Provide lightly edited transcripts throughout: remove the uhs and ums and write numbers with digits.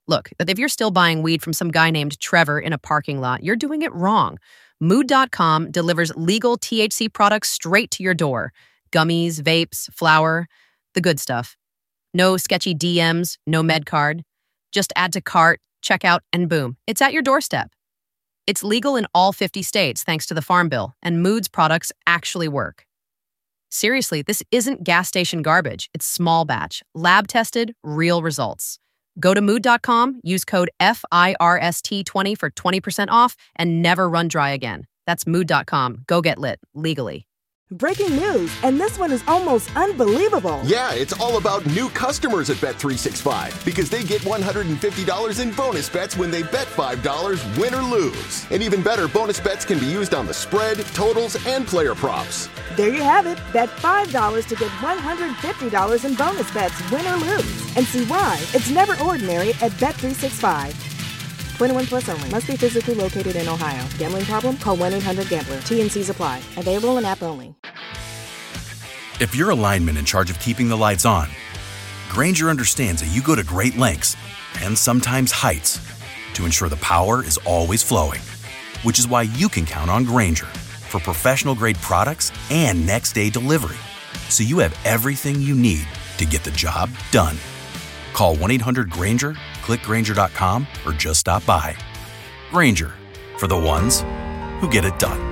Look, if you're still buying weed from some guy named Trevor in a parking lot, you're doing it wrong. Mood.com delivers legal THC products straight to your door. Gummies, vapes, flour, the good stuff. No sketchy DMs, no med card. Just add to cart, checkout, and boom, it's at your doorstep. It's legal in all 50 states thanks to the Farm Bill, and Mood's products actually work. Seriously, this isn't gas station garbage. It's small batch, lab tested, real results. Go to mood.com, use code FIRST20 for 20% off, and never run dry again. That's mood.com. Go get lit, legally. Breaking news, and this one is almost unbelievable. Yeah, it's all about new customers at Bet365 because they get $150 in bonus bets when they bet $5, win or lose. And even better, bonus bets can be used on the spread, totals, and player props. There you have it. Bet $5 to get $150 in bonus bets, win or lose. And see why it's never ordinary at Bet365. 21 plus only. Must be physically located in Ohio. Gambling problem? Call 1-800-GAMBLER. T&Cs apply. Available in app only. If you're a lineman in charge of keeping the lights on, Grainger understands that you go to great lengths and sometimes heights to ensure the power is always flowing, which is why you can count on Grainger for professional-grade products and next-day delivery, so you have everything you need to get the job done. Call 1-800-GRAINGER, click Grainger.com, or just stop by. Grainger, for the ones who get it done.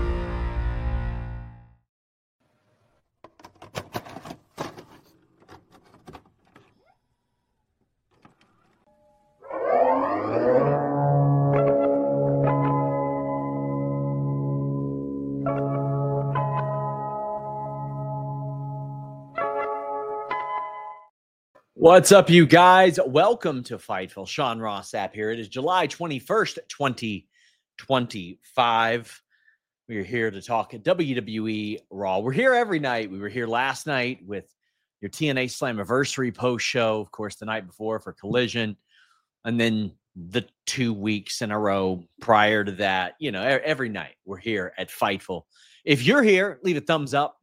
What's up, you guys? Welcome to Fightful. Sean Ross Sapp here. It is July 21st, 2025. We are here to talk WWE Raw. We're here every night. We were here last night with your TNA Slammiversary post show, of course, the night before for Collision, and then the 2 weeks in a row prior to that. You know, every night we're here at Fightful. If you're here, leave a thumbs up.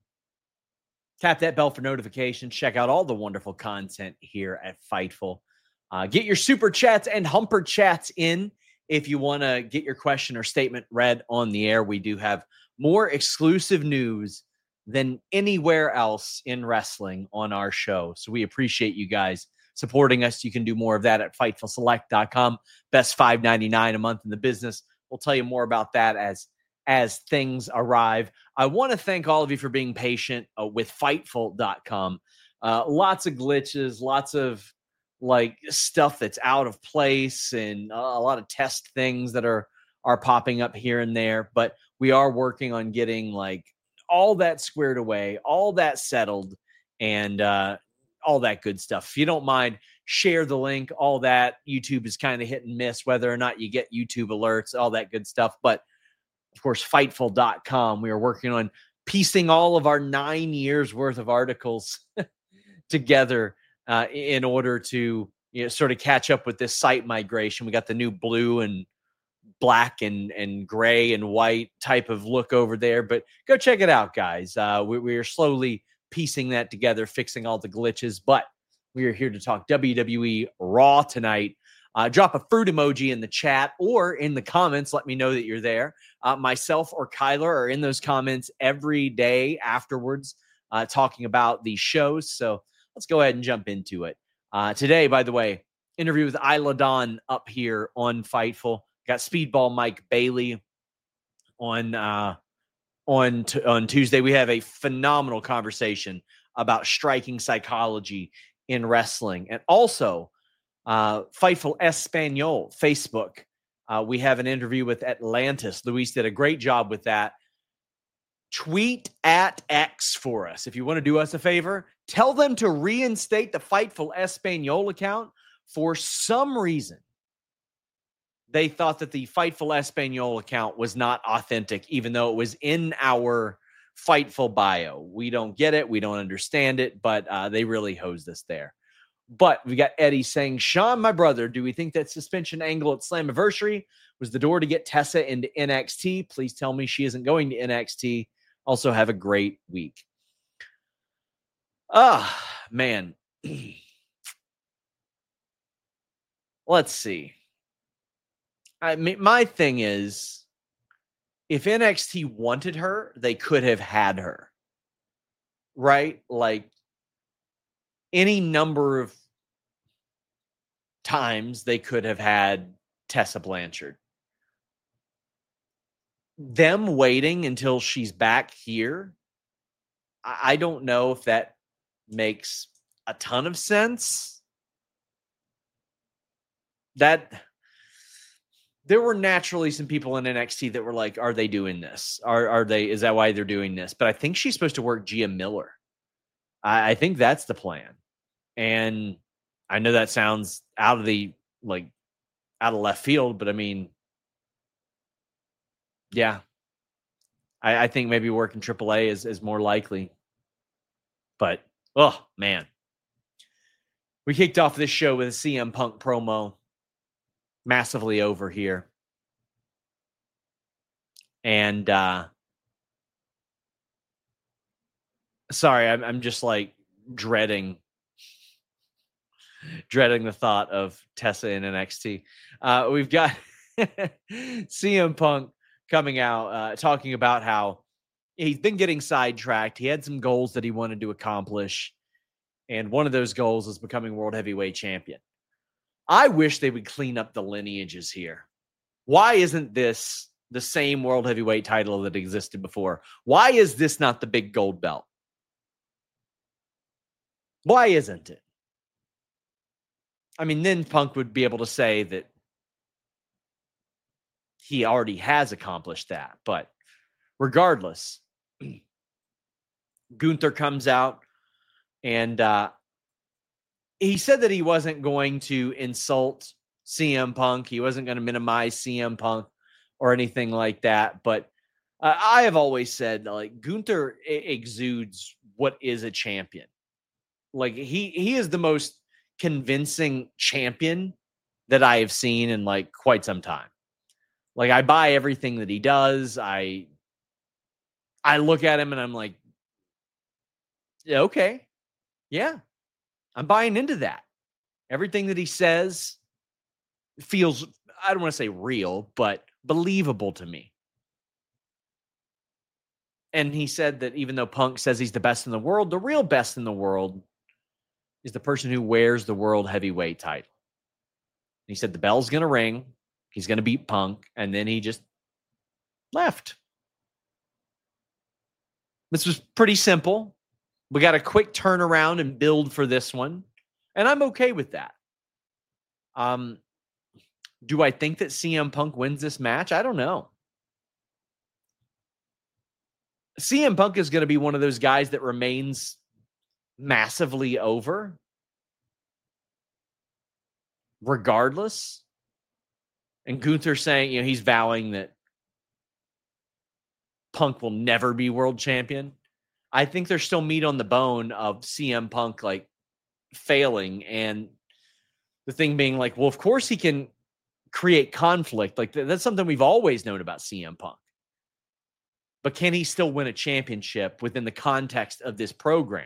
Tap that bell for notifications. Check out all the wonderful content here at Fightful. Get your super chats and humper chats in if you want to get your question or statement read on the air. We do have more exclusive news than anywhere else in wrestling on our show. So we appreciate you guys supporting us. You can do more of that at FightfulSelect.com. Best $5.99 a month in the business. We'll tell you more about that as things arrive. I want to thank all of you for being patient with Fightful.com. Lots of glitches, lots of like stuff that's out of place, and a lot of test things that are popping up here and there. But we are working on getting like all that squared away, all that settled, and all that good stuff. If you don't mind, share the link. All that. YouTube is kind of hit and miss whether or not you get YouTube alerts, all that good stuff. But of course, Fightful.com. We are working on piecing all of our 9 years worth of articles together in order to sort of catch up with this site migration. We got the new blue and black and gray and white type of look over there, but go check it out, guys. We are slowly piecing that together, fixing all the glitches, but we are here to talk WWE Raw tonight. Drop a fruit emoji in the chat or in the comments. Let me know that you're there. Myself or Kyler are in those comments every day afterwards, talking about these shows. So let's go ahead and jump into it. Today, by the way, interview with Isla Dawn up here on Fightful. Got Speedball Mike Bailey on Tuesday. We have a phenomenal conversation about striking psychology in wrestling, and also Fightful Espanol Facebook. We have an interview with Atlantis. Luis did a great job with that. Tweet at X for us. If you want to do us a favor, tell them to reinstate the Fightful Espanol account. For some reason, they thought that the Fightful Espanol account was not authentic, even though it was in our Fightful bio. We don't get it. We don't understand it, but they really hosed us there. But we got Eddie saying, Sean, my brother, do we think that suspension angle at Slammiversary was the door to get Tessa into NXT? Please tell me she isn't going to NXT. Also, have a great week. Man. let's see. I mean, my thing is, if NXT wanted her, they could have had her. Right? Like, any number of times they could have had Tessa Blanchard. Them waiting until she's back here, I don't know if that makes a ton of sense. There were naturally some people in NXT that were like, are they doing this? Is that why they're doing this? But I think she's supposed to work Gia Miller. I think that's the plan. And I know that sounds out of left field, but I mean, yeah, I think maybe working AAA is more likely. But, oh, man. We kicked off this show with a CM Punk promo. Massively over here. And, sorry, I'm just like dreading the thought of Tessa in NXT. We've got CM Punk coming out, talking about how he's been getting sidetracked. He had some goals that he wanted to accomplish. And one of those goals is becoming World Heavyweight Champion. I wish they would clean up the lineages here. Why isn't this the same World Heavyweight title that existed before? Why is this not the big gold belt? Why isn't it? I mean, then Punk would be able to say that he already has accomplished that. But regardless, Gunther comes out and he said that he wasn't going to insult CM Punk. He wasn't going to minimize CM Punk or anything like that. But I have always said, like, Gunther exudes what is a champion. Like, he is the most convincing champion that I have seen in like quite some time. Like, I buy everything that he does. I look at him and I'm like, okay, yeah, I'm buying into that. Everything that he says feels, I don't want to say real, but believable to me. And he said that even though Punk says he's the best in the world, the real best in the world is the person who wears the World Heavyweight title. He said the bell's going to ring. He's going to beat Punk. And then he just left. This was pretty simple. We got a quick turnaround and build for this one. And I'm okay with that. Do I think that CM Punk wins this match? I don't know. CM Punk is going to be one of those guys that remains massively over regardless. And Gunther saying, he's vowing that Punk will never be world champion. I think there's still meat on the bone of CM Punk like failing, and the thing being like, well, of course he can create conflict. Like that's something we've always known about CM Punk. But can he still win a championship within the context of this program?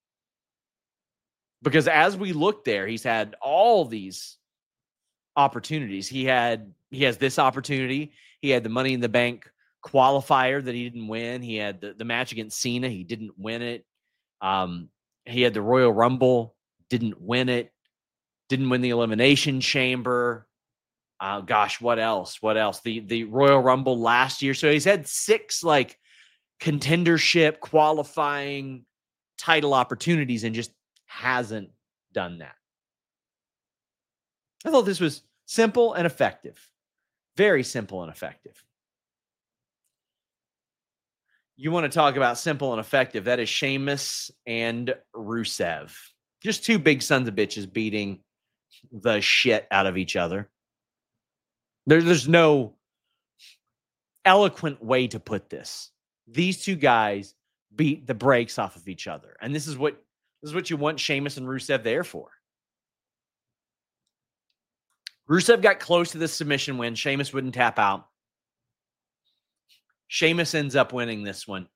Because as we look there, he's had all these opportunities. He has this opportunity. He had the Money in the Bank qualifier that he didn't win. He had the match against Cena. He didn't win it. He had the Royal Rumble. Didn't win it. Didn't win the Elimination Chamber. What else? The Royal Rumble last year. So he's had 6 like contendership qualifying title opportunities and just hasn't done that. I thought this was simple and effective. Very simple and effective. You want to talk about simple and effective. That is Sheamus and Rusev. Just 2 big sons of bitches beating the shit out of each other. There's no eloquent way to put this. These 2 guys beat the brakes off of each other. And this is what you want Sheamus and Rusev there for. Rusev got close to the submission win. Sheamus wouldn't tap out. Sheamus ends up winning this one.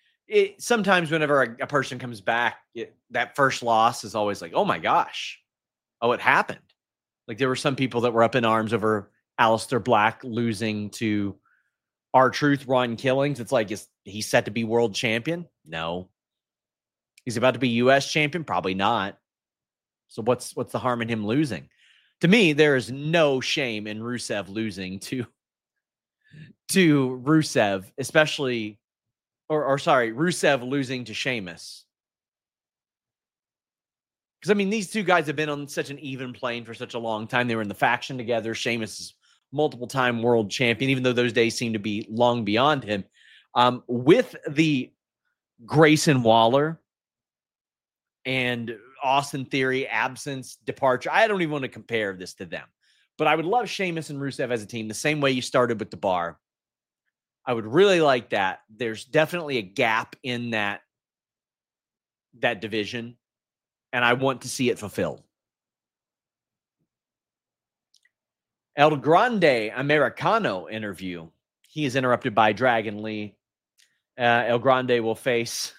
Sometimes whenever a person comes back, that first loss is always like, oh my gosh, Oh, it happened. Like there were some people that were up in arms over Aleister Black losing to R-Truth, Ron Killings. It's like, is he set to be world champion? No. He's about to be U.S. champion? Probably not. So what's the harm in him losing? To me, there is no shame in Rusev losing to Rusev, especially, Rusev losing to Sheamus. Because, I mean, these two guys have been on such an even plane for such a long time. They were in the faction together. Sheamus is multiple-time world champion, even though those days seem to be long beyond him. With the Grayson Waller and Austin Theory absence, departure, I don't even want to compare this to them. But I would love Sheamus and Rusev as a team the same way you started with the Bar. I would really like that. There's definitely a gap in that division, and I want to see it fulfilled. El Grande Americano interview. He is interrupted by Dragon Lee. El Grande will face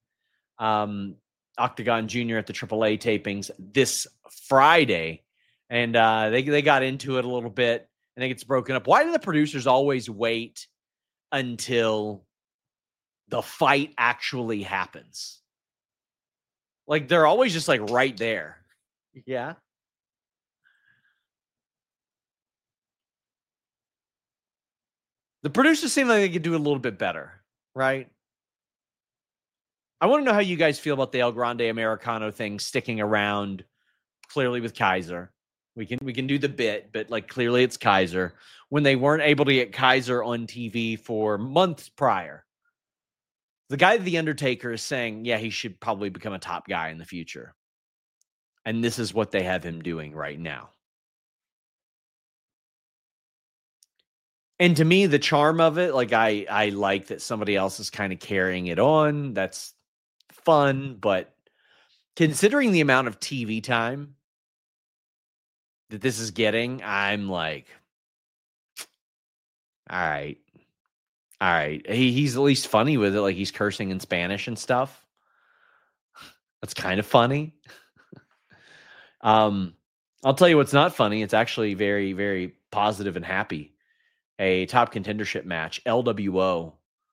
Octagon Jr. at the AAA tapings this Friday. And they got into it a little bit. I think it's broken up. Why do the producers always wait until the fight actually happens? Like, they're always just like right there. Yeah. The producers seem like they could do a little bit better, right? I want to know how you guys feel about the El Grande Americano thing sticking around clearly with Kaiser. We can do the bit, but like clearly it's Kaiser. When they weren't able to get Kaiser on TV for months prior. The guy, The Undertaker, is saying, yeah, he should probably become a top guy in the future. And this is what they have him doing right now. And to me, the charm of it, like I like that somebody else is kind of carrying it on. That's fun. But considering the amount of TV time that this is getting, I'm like, all right. All right. He's at least funny with it. Like he's cursing in Spanish and stuff. That's kind of funny. I'll tell you what's not funny. It's actually very, very positive and happy. A top contendership match. LWO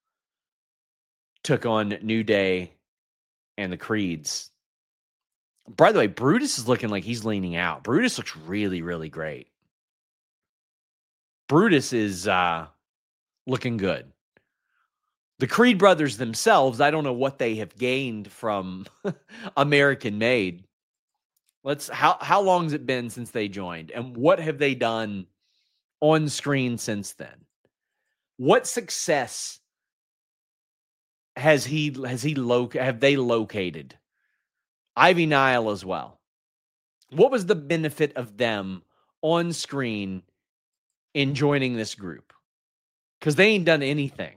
took on New Day and the Creeds. By the way, Brutus is looking like he's leaning out. Brutus looks really, really great. Brutus is looking good. The Creed brothers themselves, I don't know what they have gained from American Made. How long has it been since they joined? And what have they done on screen since then? What success have they located? Ivy Nile as well. What was the benefit of them on screen in joining this group? Because they ain't done anything.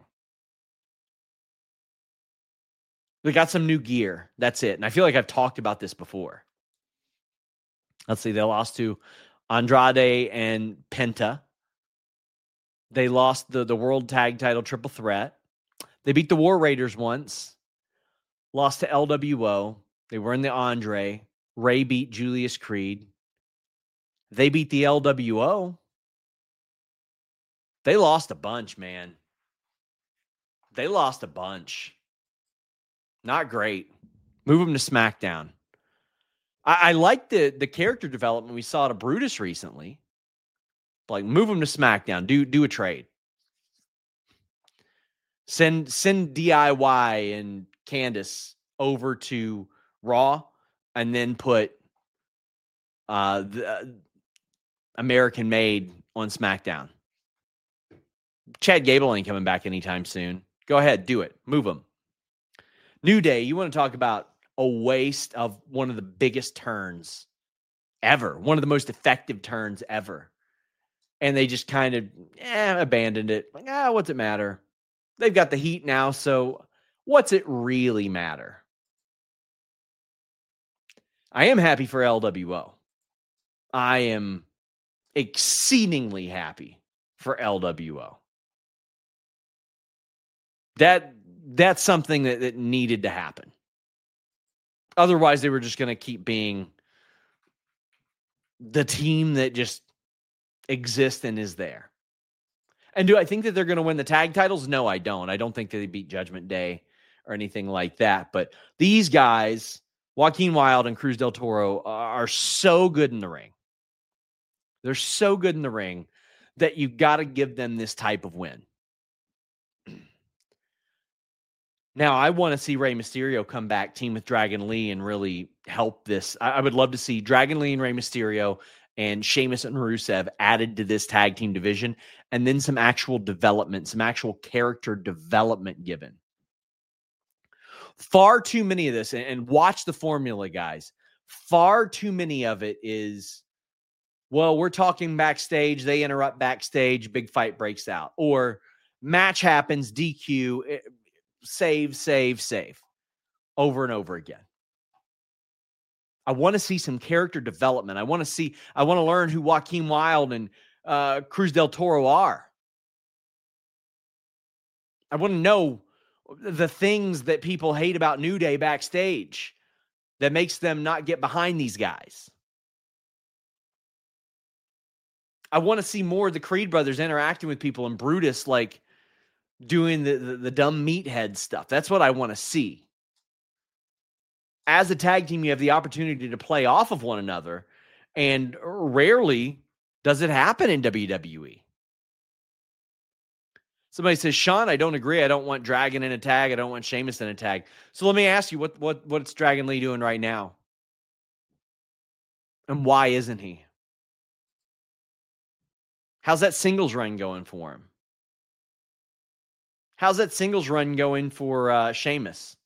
They got some new gear. That's it. And I feel like I've talked about this before. Let's see. They lost to Andrade and Penta. They lost the World Tag Title Triple Threat. They beat the War Raiders once. Lost to LWO. They were in the Andre. Ray beat Julius Creed. They beat the LWO. They lost a bunch, man. They lost a bunch. Not great. Move them to SmackDown. I like the character development we saw to Brutus recently. Like, move them to SmackDown. Do a trade. Send DIY and Candice over to Raw, and then put the American Made on SmackDown. Chad Gable ain't coming back anytime soon. Go ahead, do it. Move them. New Day, you want to talk about a waste of one of the biggest turns ever. One of the most effective turns ever. And they just kind of abandoned it. Like, what's it matter? They've got the heat now, so what's it really matter? I am happy for LWO. I am exceedingly happy for LWO. That's something that needed to happen. Otherwise, they were just going to keep being the team that just exists and is there. And do I think that they're going to win the tag titles? No, I don't. I don't think that they beat Judgment Day or anything like that. But these guys, Joaquin Wilde and Cruz del Toro, are so good in the ring. They're so good in the ring that you got to give them this type of win. Now, I want to see Rey Mysterio come back, team with Dragon Lee, and really help this. I would love to see Dragon Lee and Rey Mysterio and Sheamus and Rusev added to this tag team division, and then some actual development, some actual character development given. Far too many of this, and watch the formula, guys. Far too many of it is, well, we're talking backstage, they interrupt backstage, big fight breaks out. Or match happens, DQ, save, over and over again. I want to see some character development. I want to learn who Joaquin Wilde and Cruz del Toro are. I want to know the things that people hate about New Day backstage that makes them not get behind these guys. I want to see more of the Creed brothers interacting with people and Brutus like doing the dumb meathead stuff. That's what I want to see. As a tag team, you have the opportunity to play off of one another, and rarely does it happen in WWE. Somebody says, Sean, I don't agree. I don't want Dragon in a tag. I don't want Sheamus in a tag. So let me ask you, what's Dragon Lee doing right now? And why isn't he? How's that singles run going for him? How's that singles run going for Sheamus?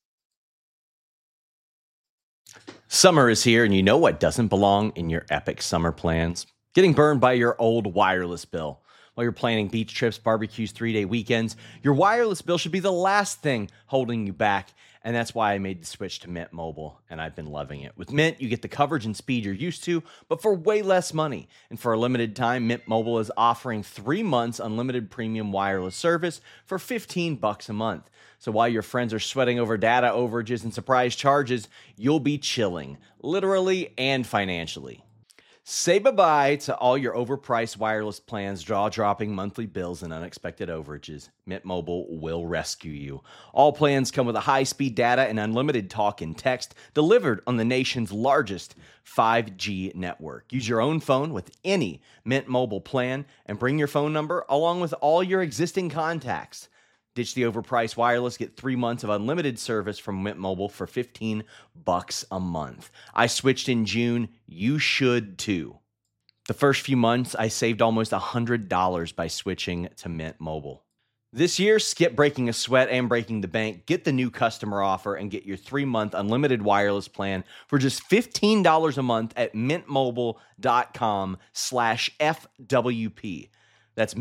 Summer is here, and you know what doesn't belong in your epic summer plans? Getting burned by your old wireless bill. While you're planning beach trips, barbecues, 3-day weekends, your wireless bill should be the last thing holding you back. And that's why I made the switch to Mint Mobile, and I've been loving it. With Mint, you get the coverage and speed you're used to, but for way less money. And for a limited time, Mint Mobile is offering 3 months unlimited premium wireless service for $15 a month. So while your friends are sweating over data overages and surprise charges, you'll be chilling, literally and financially. Say bye-bye to all your overpriced wireless plans, jaw-dropping monthly bills, and unexpected overages. Mint Mobile will rescue you. All plans come with a high-speed data and unlimited talk and text delivered on the nation's largest 5G network. Use your own phone with any Mint Mobile plan and bring your phone number along with all your existing contacts. Ditch the overpriced wireless. Get 3 months of unlimited service from Mint Mobile for $15 a month. I switched in June. You should too. The first few months, I saved almost $100 by switching to Mint Mobile. This year, skip breaking a sweat and breaking the bank. Get the new customer offer and get your 3-month unlimited wireless plan for just $15 a month at mintmobile.com/FWP. That's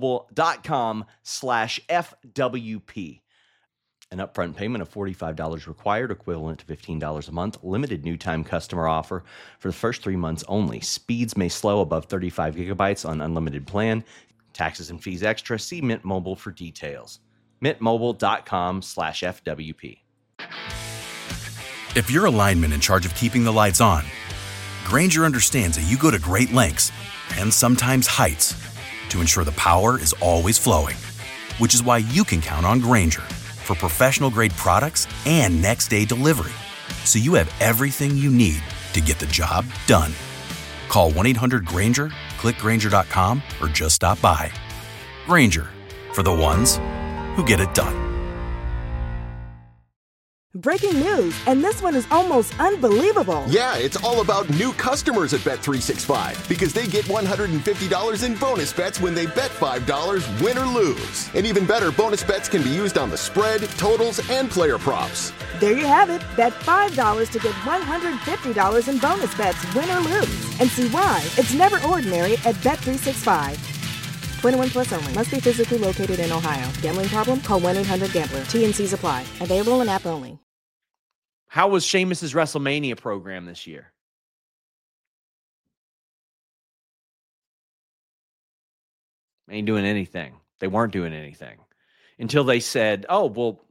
mintmobile.com/FWP. An upfront payment of $45 required, equivalent to $15 a month. Limited new time customer offer for the first 3 months only. Speeds may slow above 35 gigabytes on unlimited plan. Taxes and fees extra. See Mint Mobile for details. mintmobile.com/FWP. If you're a lineman in charge of keeping the lights on, Grainger understands that you go to great lengths and sometimes heights to ensure the power is always flowing, which is why you can count on Grainger for professional-grade products and next-day delivery, so you have everything you need to get the job done. Call 1-800-GRAINGER, click Grainger.com, or just stop by. Grainger, for the ones who get it done. Breaking news, and this one is almost unbelievable. Yeah, it's all about new customers at Bet365 because they get $150 in bonus bets when they bet $5, win or lose. And even better, bonus bets can be used on the spread, totals, and player props. There you have it. Bet $5 to get $150 in bonus bets, win or lose. And see why it's never ordinary at Bet365. 21 plus only. Must be physically located in Ohio. Gambling problem? Call 1-800-GAMBLER. T&Cs apply. Available in app only. How was Sheamus's WrestleMania program this year? Ain't doing anything. They weren't doing anything until they said, oh, well,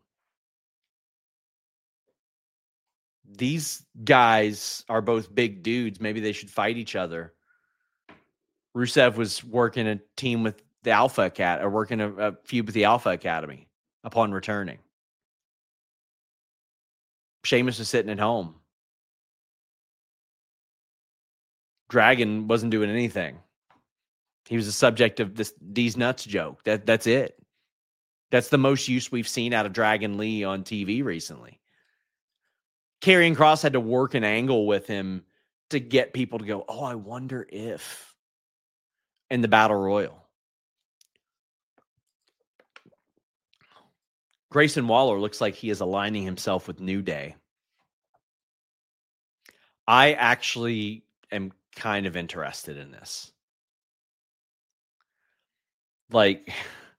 these guys are both big dudes. Maybe they should fight each other Rusev was working a team with the Alpha Academy, or working a feud with the Alpha Academy upon returning. Sheamus was sitting at home. Dragon wasn't doing anything. He was the subject of these nuts joke. That's it. That's the most use we've seen out of Dragon Lee on TV recently. Karrion Kross had to work an angle with him to get people to go, oh, I wonder if, in the Battle Royal. Grayson Waller looks like he is aligning himself with New Day. I actually am kind of interested in this. Like,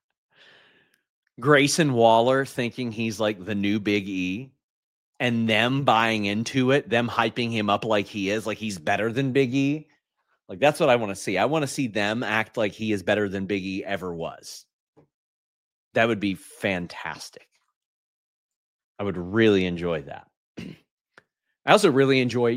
Grayson Waller thinking he's like the new Big E, and them buying into it, them hyping him up like he is, like he's better than Big E. Like, that's what I want to see. I want to see them act like he is better than Big E ever was. That would be fantastic. I would really enjoy that. I also really enjoy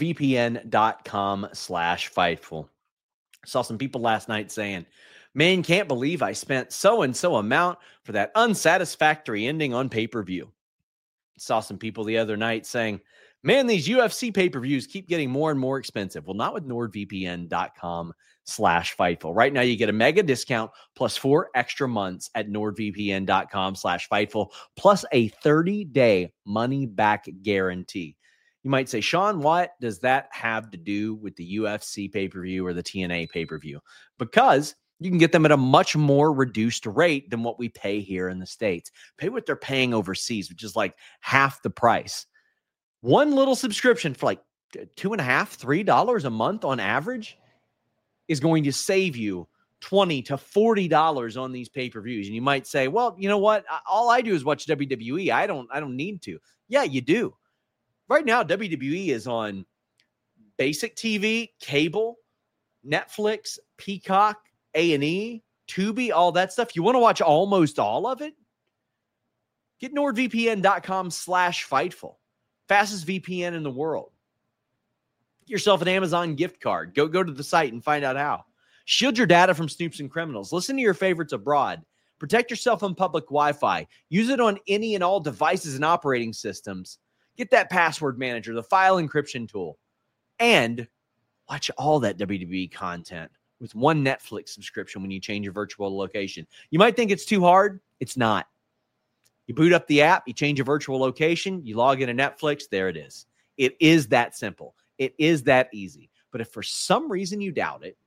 NordVPN.com/Fightful. Saw some people last night saying, man, can't believe I spent so-and-so amount for that unsatisfactory ending on pay-per-view. Saw some people the other night saying, man, these UFC pay-per-views keep getting more and more expensive. Well, not with NordVPN.com/Fightful. Right now, you get a mega discount plus 4 extra months at NordVPN.com/Fightful, plus a 30-day money-back guarantee. You might say, Sean, what does that have to do with the UFC pay-per-view or the TNA pay-per-view? Because you can get them at a much more reduced rate than what we pay here in the States. Pay what they're paying overseas, which is like half the price. One little subscription for like $2.5, $3 a month on average is going to save you $20 to $40 on these pay-per-views. And you might say, well, you know what? All I do is watch WWE. I don't need to. Yeah, you do. Right now, WWE is on basic TV, cable, Netflix, Peacock, A&E, Tubi, all that stuff. You want to watch almost all of it? Get NordVPN.com/Fightful. Fastest VPN in the world. Get yourself an Amazon gift card. Go to the site and find out how. Shield your data from snoops and criminals. Listen to your favorites abroad. Protect yourself on public Wi-Fi. Use it on any and all devices and operating systems. Get that password manager, the file encryption tool, and watch all that WWE content with one Netflix subscription when you change your virtual location. You might think it's too hard. It's not. You boot up the app, you change your virtual location, you log into Netflix, there it is. It is that simple. It is that easy. But if for some reason you doubt it,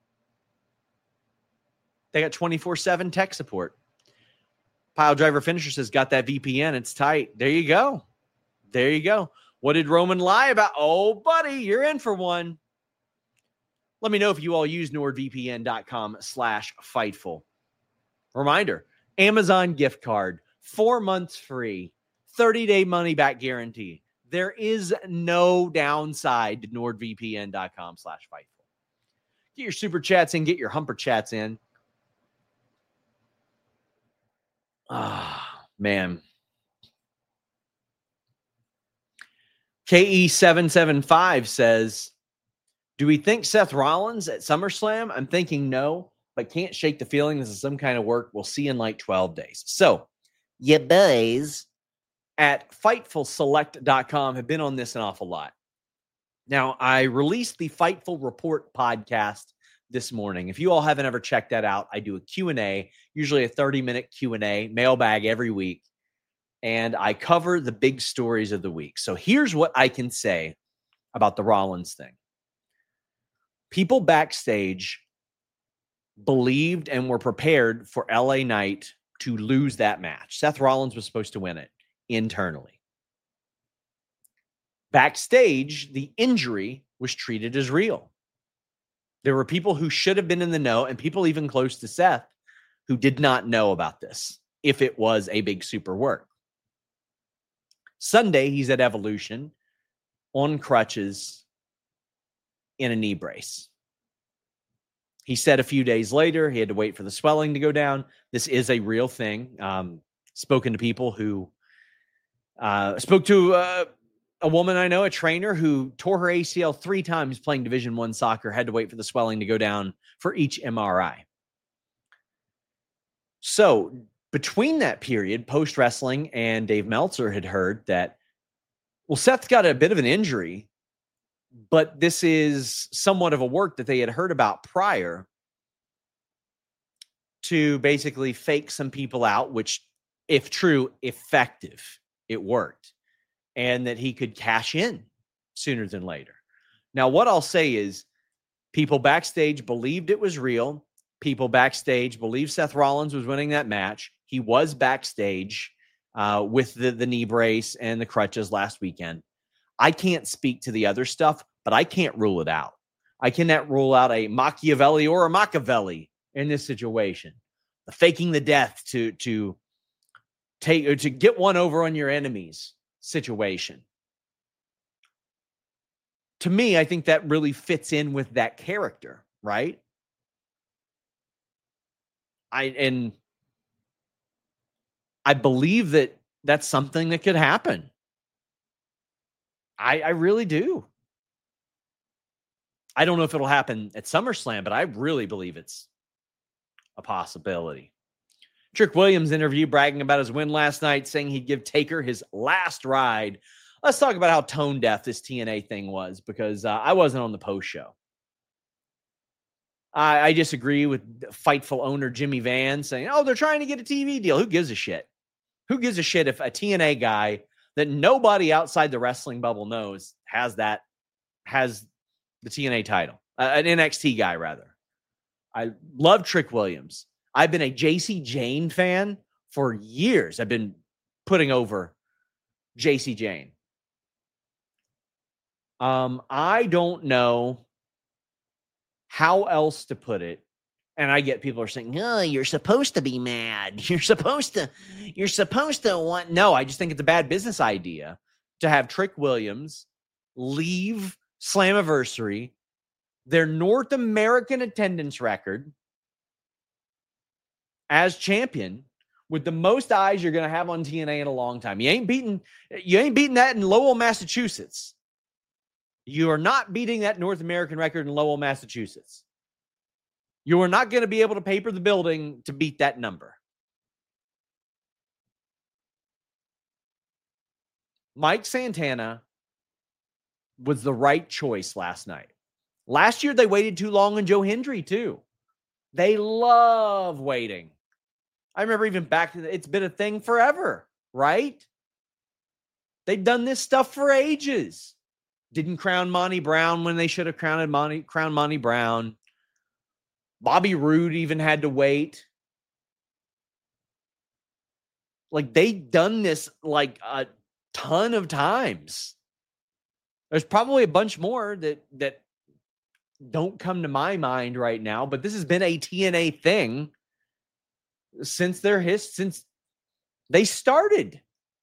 they got 24/7 tech support. Pile Driver Finisher says, got that VPN, it's tight. There you go. There you go. What did Roman lie about? Oh, buddy, you're in for one. Let me know if you all use NordVPN.com/Fightful. Reminder, Amazon gift card, 4 months free, 30-day money-back guarantee. There is no downside to NordVPN.com/Fightful. Get your super chats in, get your humper chats in. Man. KE775 says, do we think Seth Rollins at SummerSlam? I'm thinking no, but can't shake the feeling this is some kind of work. We'll see in like 12 days. So, you boys at FightfulSelect.com have been on this an awful lot. Now, I released the Fightful Report podcast this morning. If you all haven't ever checked that out, I do a Q&A, usually a 30-minute Q&A, mailbag every week. And I cover the big stories of the week. So here's what I can say about the Rollins thing. People backstage believed and were prepared for LA Knight to lose that match. Seth Rollins was supposed to win it internally. Backstage, the injury was treated as real. There were people who should have been in the know and people even close to Seth who did not know about this if it was a big super work. Sunday, he's at Evolution on crutches in a knee brace. He said a few days later, he had to wait for the swelling to go down. This is a real thing. Spoken to people who spoke to a a woman I know, a trainer who tore her ACL 3 times playing Division I soccer, had to wait for the swelling to go down for each MRI. So between that period, post-wrestling, and Dave Meltzer had heard that, well, Seth's got a bit of an injury, but this is somewhat of a work that they had heard about prior to basically fake some people out, which, if true, effective. It worked. And that he could cash in sooner than later. Now, what I'll say is people backstage believed it was real. People backstage believed Seth Rollins was winning that match. He was backstage with the knee brace and the crutches last weekend. I can't speak to the other stuff, but I can't rule it out. I cannot rule out a Machiavelli or a Machiavelli in this situation. The faking the death to get one over on your enemies situation. To me, I think that really fits in with that character, right? I believe that that's something that could happen. I really do. I don't know if it'll happen at SummerSlam, but I really believe it's a possibility. Trick Williams interview bragging about his win last night, saying he'd give Taker his last ride. Let's talk about how tone deaf this TNA thing was, because I wasn't on the post show. I disagree with Fightful owner Jimmy Van saying, oh, they're trying to get a TV deal. Who gives a shit? Who gives a shit if a TNA guy that nobody outside the wrestling bubble knows has the TNA title? An NXT guy, rather. I love Trick Williams. I've been a JC Jane fan for years. I've been putting over JC Jane. I don't know how else to put it. And I get people are saying, no, you're supposed to be mad. You're supposed to want. No, I just think it's a bad business idea to have Trick Williams leave Slammiversary, their North American attendance record, as champion, with the most eyes you're going to have on TNA in a long time. You ain't beating that in Lowell, Massachusetts. You are not beating that North American record in Lowell, Massachusetts. You are not going to be able to paper the building to beat that number. Mike Santana was the right choice last night. Last year, they waited too long on Joe Hendry, too. They love waiting. I remember even it's been a thing forever, right? They've done this stuff for ages. Didn't crown Monty Brown when they should have crowned Monty Brown. Bobby Roode even had to wait. Like, they've done this like a ton of times. There's probably a bunch more that don't come to my mind right now, but this has been a TNA thing since they started.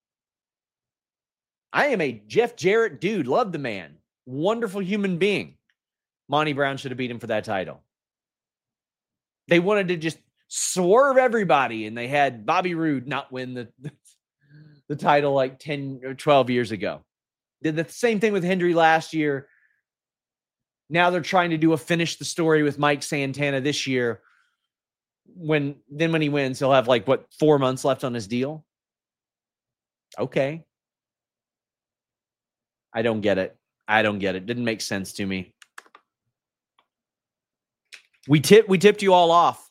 I am a Jeff Jarrett dude. Love the man. Wonderful human being. Monty Brown should have beat him for that title. They wanted to just swerve everybody, and they had Bobby Roode not win the title like 10 or 12 years ago. Did the same thing with Hendry last year. Now they're trying to do a finish the story with Mike Santana this year. When he wins, he'll have 4 months left on his deal. Okay. I don't get it. Didn't make sense to me. We tipped you all off.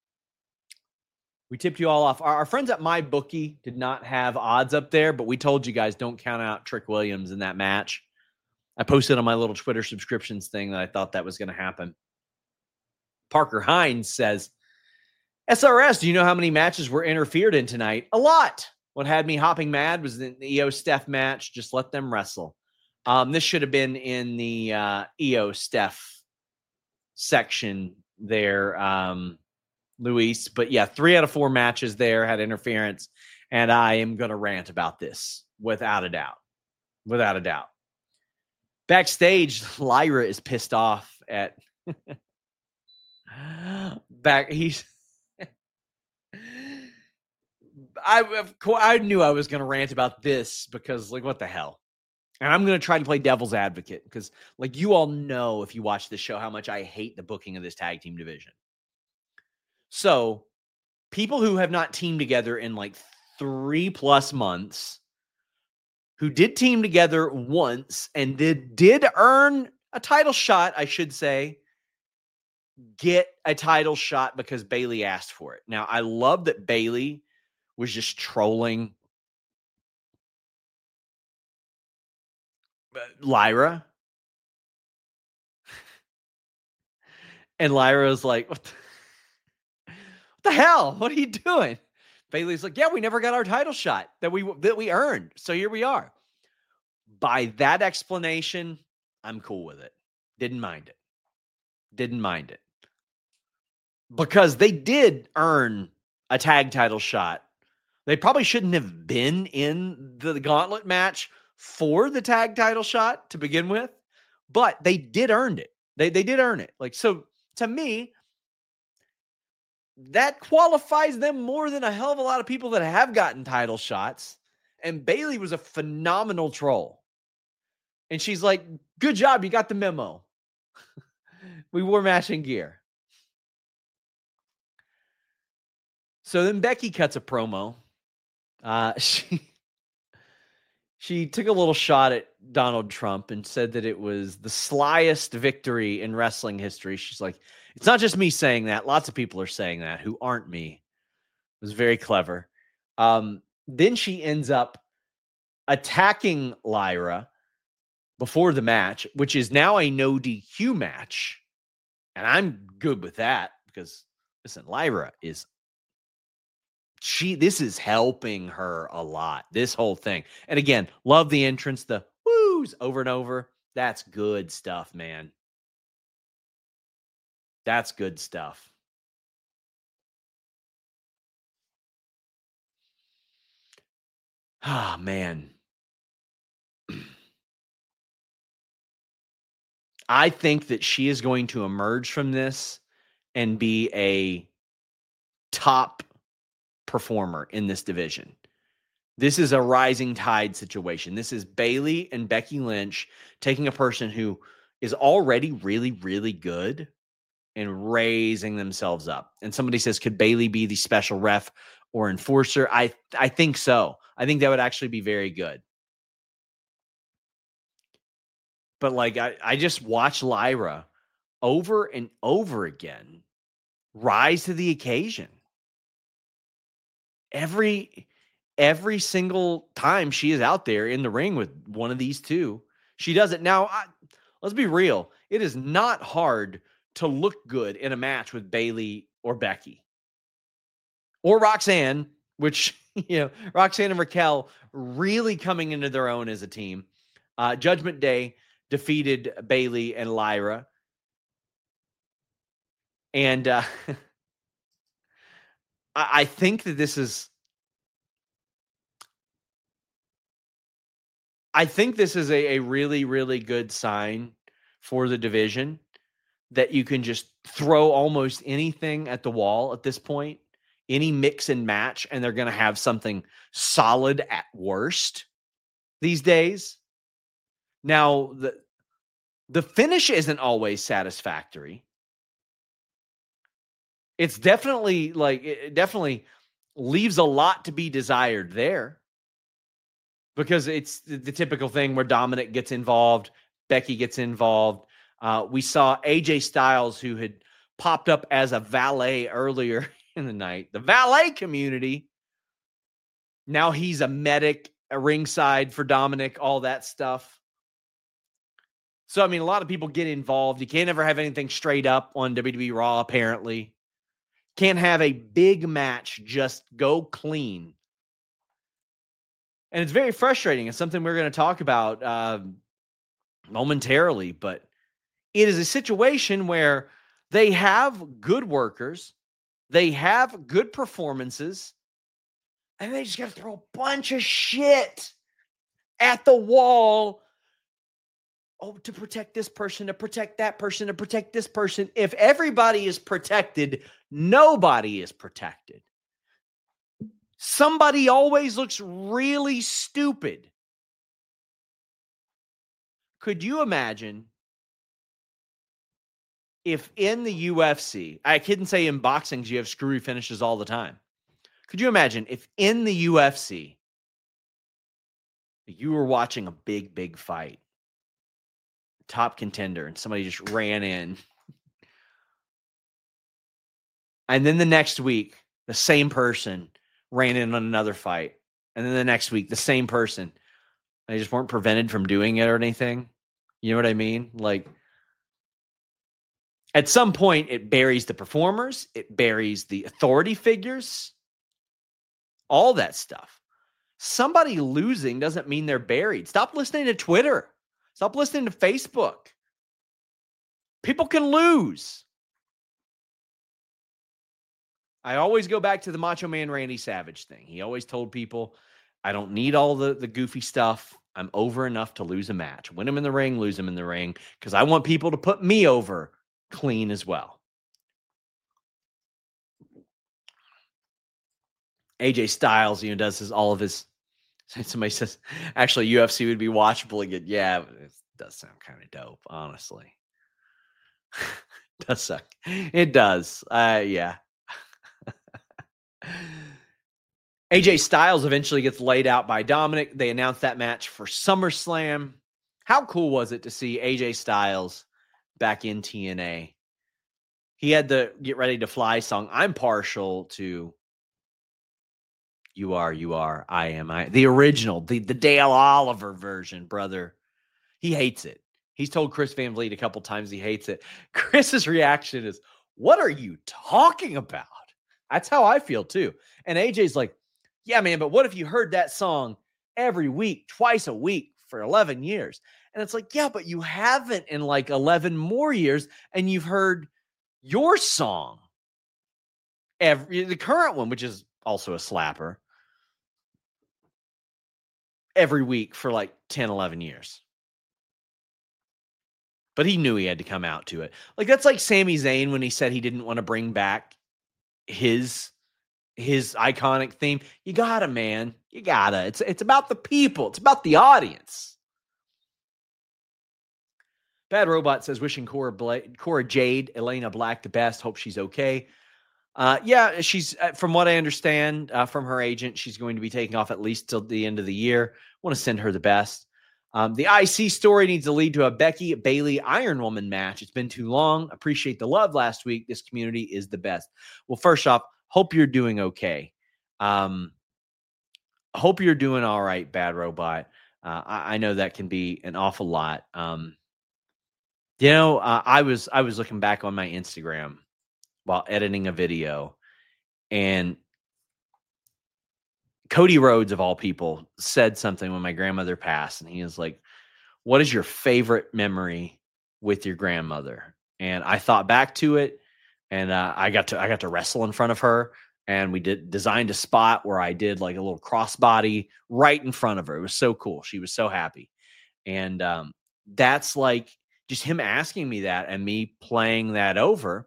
Our friends at MyBookie did not have odds up there, but we told you guys don't count out Trick Williams in that match. I posted on my little Twitter subscriptions thing that I thought that was going to happen. Parker Hines says, SRS, do you know how many matches were interfered in tonight? A lot. What had me hopping mad was the EO Steph match. Just let them wrestle. This should have been in the EO Steph section there, Luis. But yeah, 3 out of 4 matches there had interference. And I am going to rant about this without a doubt. Without a doubt. Backstage, Lyra is pissed off at I knew I was going to rant about this because, what the hell? And I'm going to try to play devil's advocate because, like, you all know if you watch this show how much I hate the booking of this tag team division. So, people who have not teamed together in like 3+ months, who did team together once and did earn a title shot, I should say, get a title shot because Bayley asked for it. Now, I love that Bayley was just trolling Lyra. And Lyra was like, what the hell? What are you doing? Bayley's like, yeah, we never got our title shot that we earned. So here we are. By that explanation, I'm cool with it. Didn't mind it. Because they did earn a tag title shot. They probably shouldn't have been in the gauntlet match for the tag title shot to begin with, but they did earn it. They did earn it. Like, so to me, that qualifies them more than a hell of a lot of people that have gotten title shots. And Bayley was a phenomenal troll. And she's like, good job. You got the memo. We wore matching gear. So then Becky cuts a promo. She took a little shot at Donald Trump and said that it was the slyest victory in wrestling history. She's like, it's not just me saying that. Lots of people are saying that who aren't me. It was very clever. Then she ends up attacking Lyra before the match, which is now a no DQ match. And I'm good with that because, listen, Lyra is this is helping her a lot, this whole thing. And again, love the entrance, the woos over and over. That's good stuff, man. That's good stuff. Ah, man. I think that she is going to emerge from this and be a top performer in this division. This is a rising tide situation. This is Bayley and Becky Lynch taking a person who is already really, really good and raising themselves up. And somebody says, could Bayley be the special ref or enforcer? I think so. I think that would actually be very good. But like, I just watch Lyra over and over again rise to the occasion. Every single time she is out there in the ring with one of these two, she does it. Now, let's be real. It is not hard to look good in a match with Bayley or Becky or Roxanne, which, Roxanne and Raquel really coming into their own as a team. Judgment Day defeated Bayley and Lyra. And I think that this is a really, really good sign for the division that you can just throw almost anything at the wall at this point, any mix and match, and they're going to have something solid at worst these days. Now, the finish isn't always satisfactory. It's definitely it definitely leaves a lot to be desired there because it's the typical thing where Dominic gets involved, Becky gets involved. We saw AJ Styles, who had popped up as a valet earlier in the night, the valet community. Now he's a medic, a ringside for Dominic, all that stuff. So, I mean, a lot of people get involved. You can't ever have anything straight up on WWE Raw, apparently. Can't have a big match just go clean. And it's very frustrating. It's something we're going to talk about momentarily, but it is a situation where they have good workers, they have good performances, and they just got to throw a bunch of shit at the wall. Oh, to protect this person, to protect that person, to protect this person. If everybody is protected, nobody is protected. Somebody always looks really stupid. Could you imagine if in the UFC, I couldn't say in boxing, you have screwy finishes all the time. Could you imagine if in the UFC, you were watching a big, big fight, top contender, and somebody just ran in. And then the next week, the same person ran in on another fight. And then the next week, the same person. They just weren't prevented from doing it or anything. You know what I mean? Like, at some point, it buries the performers. It buries the authority figures. All that stuff. Somebody losing doesn't mean they're buried. Stop listening to Twitter. Stop listening to Facebook. People can lose. I always go back to the Macho Man Randy Savage thing. He always told people, I don't need all the goofy stuff. I'm over enough to lose a match. Win them in the ring, lose them in the ring, because I want people to put me over clean as well. AJ Styles, does all of his. Somebody says, actually, UFC would be watchable again. Yeah, it does sound kind of dope, honestly. Does suck. It does. Yeah. AJ Styles eventually gets laid out by Dominic. They announced that match for SummerSlam. How cool was it to see AJ Styles back in TNA? He had the Get Ready to Fly song. I'm partial to You Are, I Am I. The original, the Dale Oliver version, brother. He hates it. He's told Chris Van Vliet a couple times he hates it. Chris's reaction is, what are you talking about? That's how I feel too. And AJ's like, yeah, man, but what if you heard that song every week, twice a week for 11 years? And it's like, yeah, but you haven't in like 11 more years, and you've heard your song, the current one, which is also a slapper, every week for like 10, 11 years. But he knew he had to come out to it. Like, that's like Sami Zayn when he said he didn't want to bring back his iconic theme. You gotta, man. You gotta. It's about the people. It's about the audience. Bad Robot says, wishing Cora Jade, Elena Black the best. Hope she's okay. Yeah, she's, from what I understand from her agent, she's going to be taking off at least till the end of the year. Want to send her the best. The IC story needs to lead to a Becky Bayley Iron Woman match. It's been too long. Appreciate the love last week. This community is the best. Well, first off, hope you're doing okay. Hope you're doing all right, Bad Robot. I know that can be an awful lot. I was looking back on my Instagram while editing a video, and Cody Rhodes, of all people, said something when my grandmother passed, and he was like, what is your favorite memory with your grandmother? And I thought back to it, and I got to wrestle in front of her, and we designed a spot where I did like a little crossbody right in front of her. It was so cool. She was so happy. And that's like just him asking me that and me playing that over.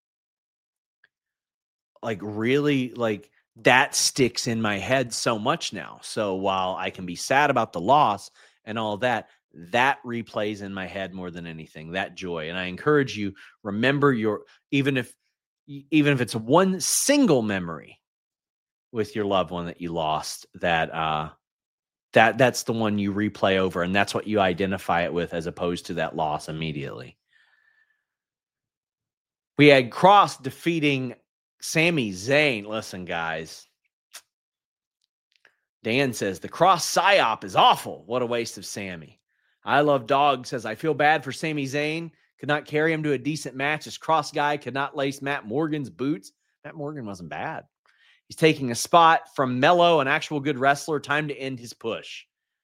Like, really, like, that sticks in my head so much now. So while I can be sad about the loss and all that, that replays in my head more than anything, that joy. And I encourage you, remember even if it's one single memory with your loved one that you lost, that's the one you replay over, and that's what you identify it with, as opposed to that loss immediately. We had Cross defeating Sami Zayn. Listen, guys. Dan says, the Cross psyop is awful. What a waste of Sami. I Love Dog says, I feel bad for Sami Zayn. Could not carry him to a decent match. This Cross guy could not lace Matt Morgan's boots. Matt Morgan wasn't bad. He's taking a spot from Mello, an actual good wrestler. Time to end his push.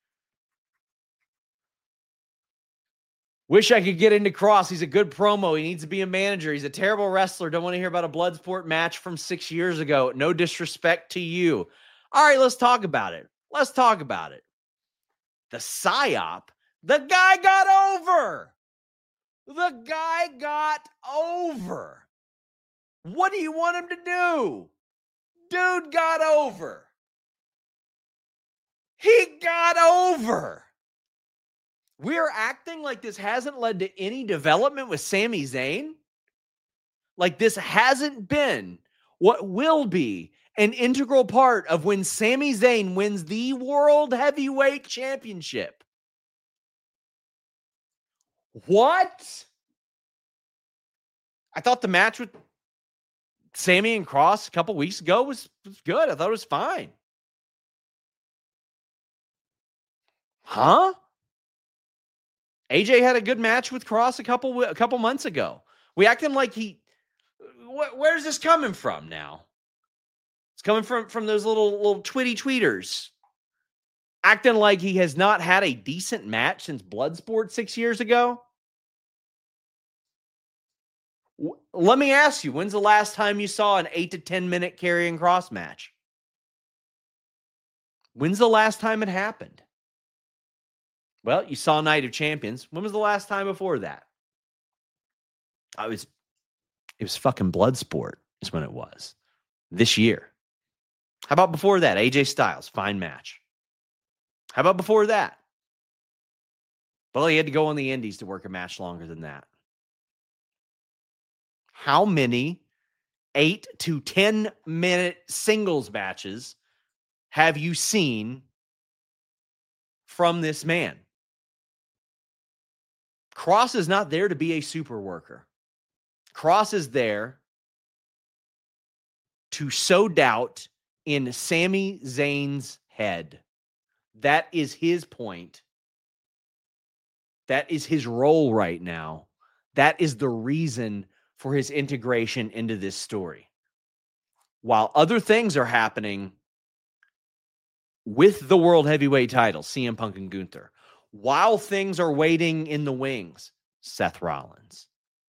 Wish I could get into Cross. He's a good promo. He needs to be a manager. He's a terrible wrestler. Don't want to hear about a Bloodsport match from 6 years ago. No disrespect to you. All right, let's talk about it. The psyop. The guy got over. What do you want him to do? Dude got over. He got over. We're acting like this hasn't led to any development with Sami Zayn. Like this hasn't been what will be an integral part of when Sami Zayn wins the World Heavyweight Championship. What? I thought the match with Sami and Cross a couple weeks ago was good. I thought it was fine. Huh? AJ had a good match with Cross a couple months ago. We acting like where's this coming from now? It's coming from those little twitty tweeters. Acting like he has not had a decent match since Bloodsport 6 years ago. Let me ask you, when's the last time you saw an 8 to 10 minute Karrion Kross match? When's the last time it happened? Well, you saw Night of Champions. When was the last time before that? It was fucking Bloodsport is when it was. This year. How about before that? AJ Styles, fine match. How about before that? Well, he had to go on the indies to work a match longer than that. How many 8 to 10 minute singles matches have you seen from this man? Kross is not there to be a super worker. Kross is there to sow doubt in Sami Zayn's head. That is his point. That is his role right now. That is the reason for his integration into this story. While other things are happening with the World Heavyweight title, CM Punk and Gunther. While things are waiting in the wings, Seth Rollins.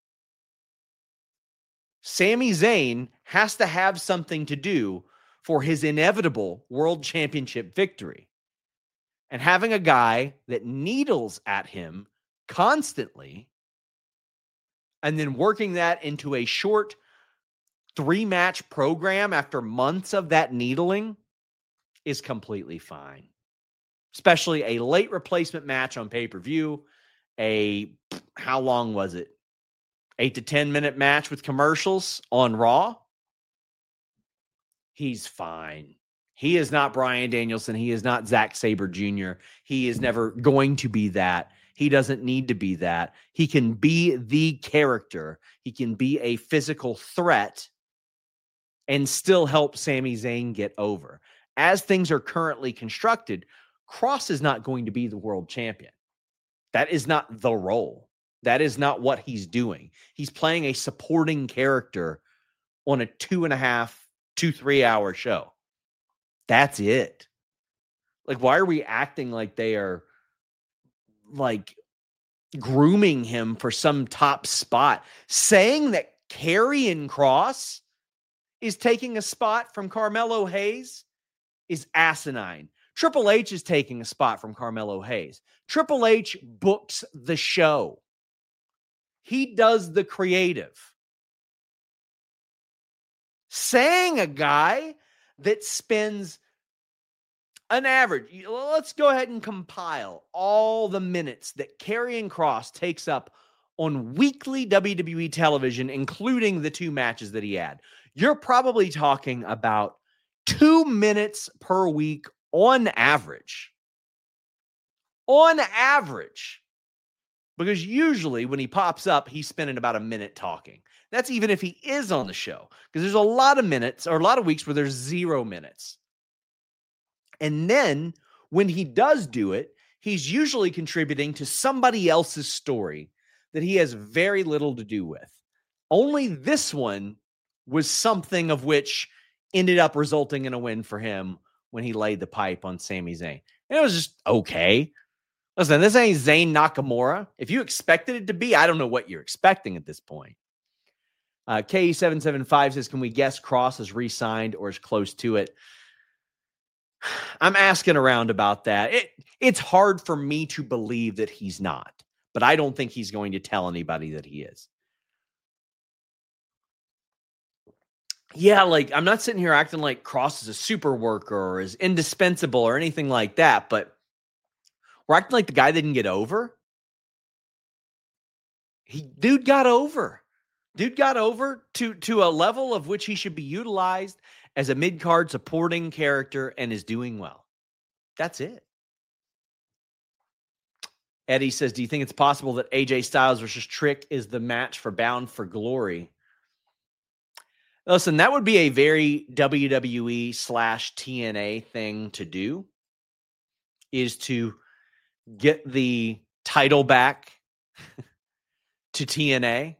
Sami Zayn has to have something to do for his inevitable World Championship victory. And having a guy that needles at him constantly and then working that into a short 3-match program after months of that needling is completely fine. Especially a late replacement match on pay-per-view. How long was it? 8 to 10 minute match with commercials on Raw. He's fine. He is not Bryan Danielson. He is not Zack Sabre Jr. He is never going to be that. He doesn't need to be that. He can be the character. He can be a physical threat and still help Sami Zayn get over. As things are currently constructed, Kross is not going to be the world champion. That is not the role. That is not what he's doing. He's playing a supporting character on a 2.5-3 hour show. That's it. Like, why are we acting like they are like grooming him for some top spot? Saying that Karrion Kross is taking a spot from Carmelo Hayes is asinine. Triple H is taking a spot from Carmelo Hayes. Triple H books the show. He does the creative. Saying a guy that spends an average, let's go ahead and compile all the minutes that Karrion Kross takes up on weekly WWE television, including the 2 matches that he had. You're probably talking about 2 minutes per week on average. On average. Because usually when he pops up, he's spending about a minute talking. That's even if he is on the show. Because there's a lot of minutes or a lot of weeks where there's 0 minutes. And then when he does do it, he's usually contributing to somebody else's story that he has very little to do with. Only this one was something of which ended up resulting in a win for him when he laid the pipe on Sami Zayn. And it was just okay. Listen, this ain't Zayn Nakamura. If you expected it to be, I don't know what you're expecting at this point. KE775 says, can we guess Kross is re-signed or is close to it? I'm asking around about that. It's hard for me to believe that he's not, but I don't think he's going to tell anybody that he is. Yeah, like, I'm not sitting here acting like Kross is a super worker or is indispensable or anything like that, but we're acting like the guy didn't get over. Dude got over. Dude got over to a level of which he should be utilized as a mid-card supporting character and is doing well. That's it. Eddie says, do you think it's possible that AJ Styles versus Trick is the match for Bound for Glory? Listen, that would be a very WWE / TNA thing to do, is to get the title back to TNA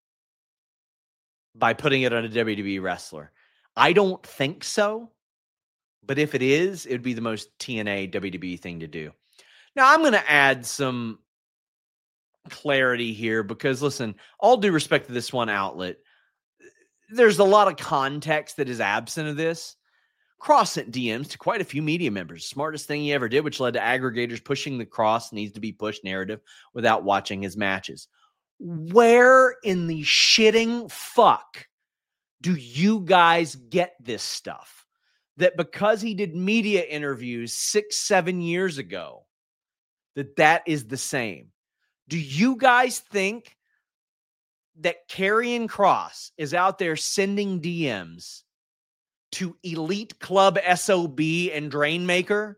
by putting it on a WWE wrestler. I don't think so, but if it is, it would be the most TNA WWE thing to do. Now, I'm going to add some clarity here because, listen, all due respect to this one outlet, there's a lot of context that is absent of this. Cross sent DMs to quite a few media members. Smartest thing he ever did, which led to aggregators pushing the Cross needs to be pushed narrative without watching his matches. Where in the shitting fuck do you guys get this stuff? That because he did media interviews 6-7 years ago, that is the same. Do you guys think that Karrion Kross is out there sending DMs to Elite Club SOB and Drainmaker?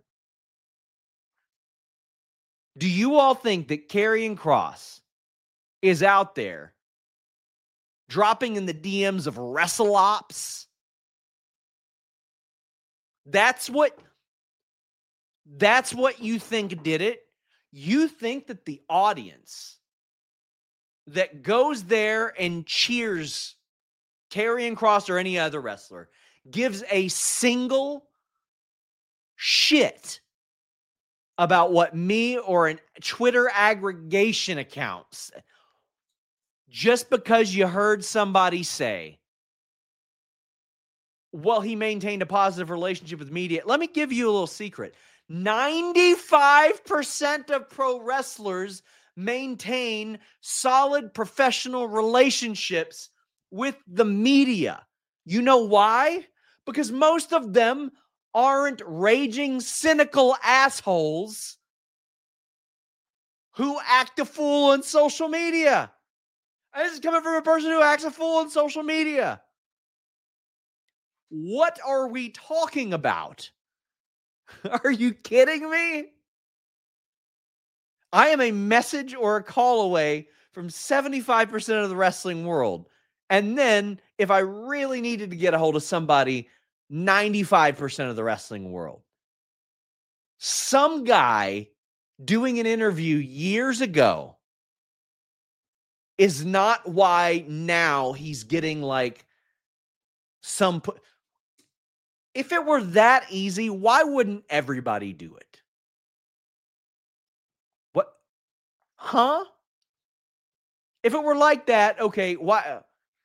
Do you all think that Karrion Kross is out there dropping in the DMs of WrestleOps? That's what you think did it. You think that the audience that goes there and cheers Karrion Kross or any other wrestler gives a single shit about what me or a Twitter aggregation account said, just because you heard somebody say, well, he maintained a positive relationship with media. Let me give you a little secret. 95% of pro wrestlers maintain solid professional relationships with the media. You know why? Because most of them aren't raging, cynical assholes who act a fool on social media. And this is coming from a person who acts a fool on social media. What are we talking about? Are you kidding me? I am a message or a call away from 75% of the wrestling world. And then if I really needed to get a hold of somebody, 95% of the wrestling world. Some guy doing an interview years ago is not why now he's getting like some... If it were that easy, why wouldn't everybody do it? What? Huh? If it were like that, okay, why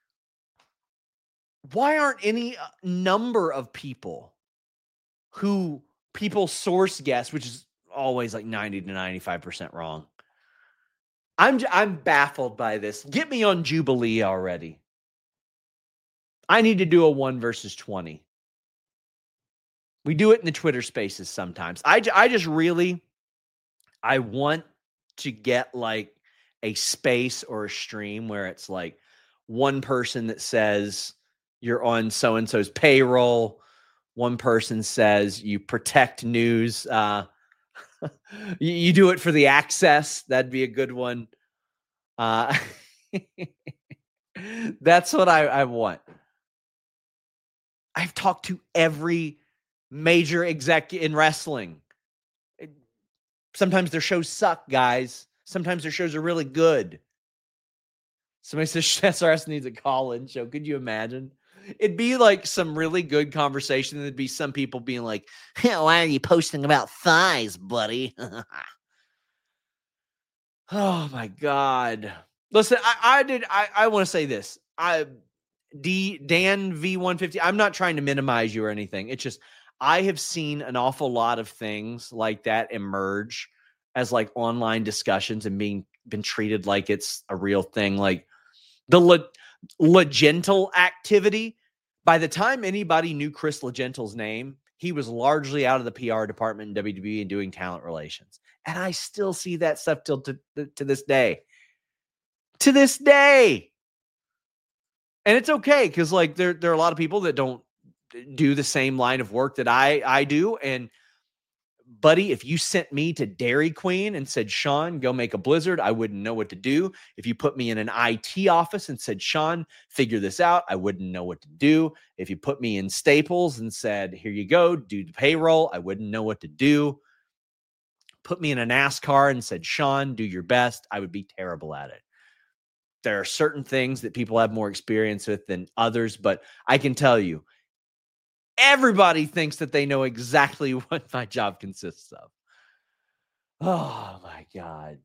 aren't any number of people who people source guess, which is always like 90 to 95% wrong? I'm baffled by this. Get me on Jubilee already. I need to do a 1 versus 20. We do it in the Twitter spaces sometimes. I just really, I want to get like a space or a stream where it's like one person that says you're on so-and-so's payroll. One person says you protect news. You do it for the access. That'd be a good one. That's what I want. I've talked to every major exec in wrestling. Sometimes their shows suck, guys. Sometimes their shows are really good. Somebody says SRS needs a call-in show. Could you imagine? It'd be like some really good conversation. There'd be some people being like, why are you posting about thighs, buddy? Oh my God. Listen, I want to say this. Dan V150, I'm not trying to minimize you or anything. It's just, I have seen an awful lot of things like that emerge as like online discussions and been treated like it's a real thing. Like the Legental activity. By the time anybody knew Chris Legental's name, he was largely out of the PR department in WWE and doing talent relations. And I still see that stuff till to this day. to this day. And it's okay because like there are a lot of people that don't do the same line of work that I do. And buddy, if you sent me to Dairy Queen and said, Sean, go make a blizzard, I wouldn't know what to do. If you put me in an IT office and said, Sean, figure this out, I wouldn't know what to do. If you put me in Staples and said, here you go, do the payroll, I wouldn't know what to do. Put me in a NASCAR and said, Sean, do your best, I would be terrible at it. There are certain things that people have more experience with than others, but I can tell you, everybody thinks that they know exactly what my job consists of. Oh my God.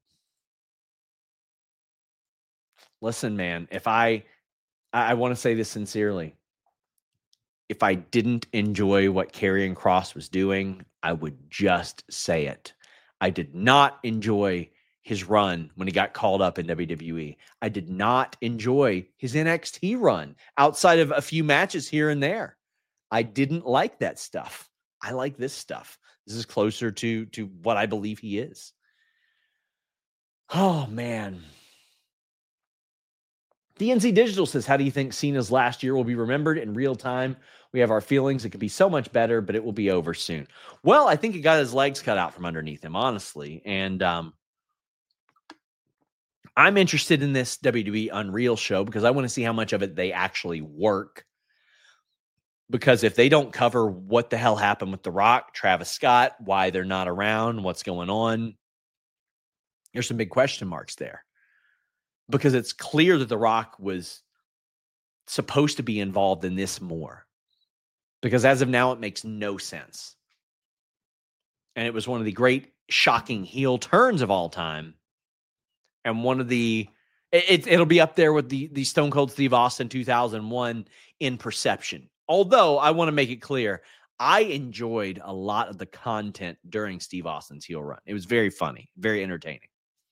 Listen, man, if I want to say this sincerely. If I didn't enjoy what Karrion Kross was doing, I would just say it. I did not enjoy his run when he got called up in WWE. I did not enjoy his NXT run outside of a few matches here and there. I didn't like that stuff. I like this stuff. This is closer to what I believe he is. Oh, man. DNC Digital says, how do you think Cena's last year will be remembered in real time? We have our feelings. It could be so much better, but it will be over soon. Well, I think he got his legs cut out from underneath him, honestly. And I'm interested in this WWE Unreal show because I want to see how much of it they actually work. Because if they don't cover what the hell happened with The Rock, Travis Scott, why they're not around, what's going on, there's some big question marks there. Because it's clear that The Rock was supposed to be involved in this more. Because as of now, it makes no sense. And it was one of the great shocking heel turns of all time. And one of the, it'll be up there with the Stone Cold Steve Austin 2001 in perception. Although I want to make it clear, I enjoyed a lot of the content during Steve Austin's heel run. It was very funny, very entertaining.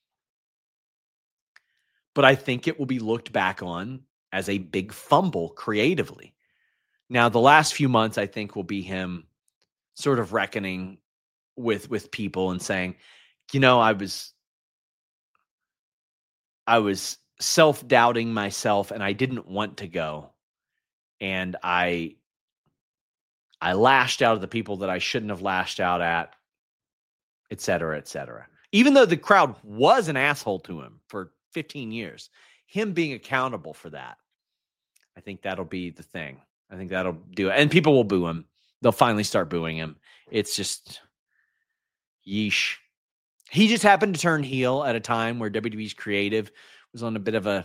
But I think it will be looked back on as a big fumble creatively. Now, the last few months, I think, will be him sort of reckoning with people and saying, you know, I was self-doubting myself and I didn't want to go. And I lashed out at the people that I shouldn't have lashed out at, et cetera, et cetera. Even though the crowd was an asshole to him for 15 years, him being accountable for that, I think that'll be the thing. I think that'll do it. And people will boo him. They'll finally start booing him. It's just, yeesh. He just happened to turn heel at a time where WWE's creative was on a bit of a,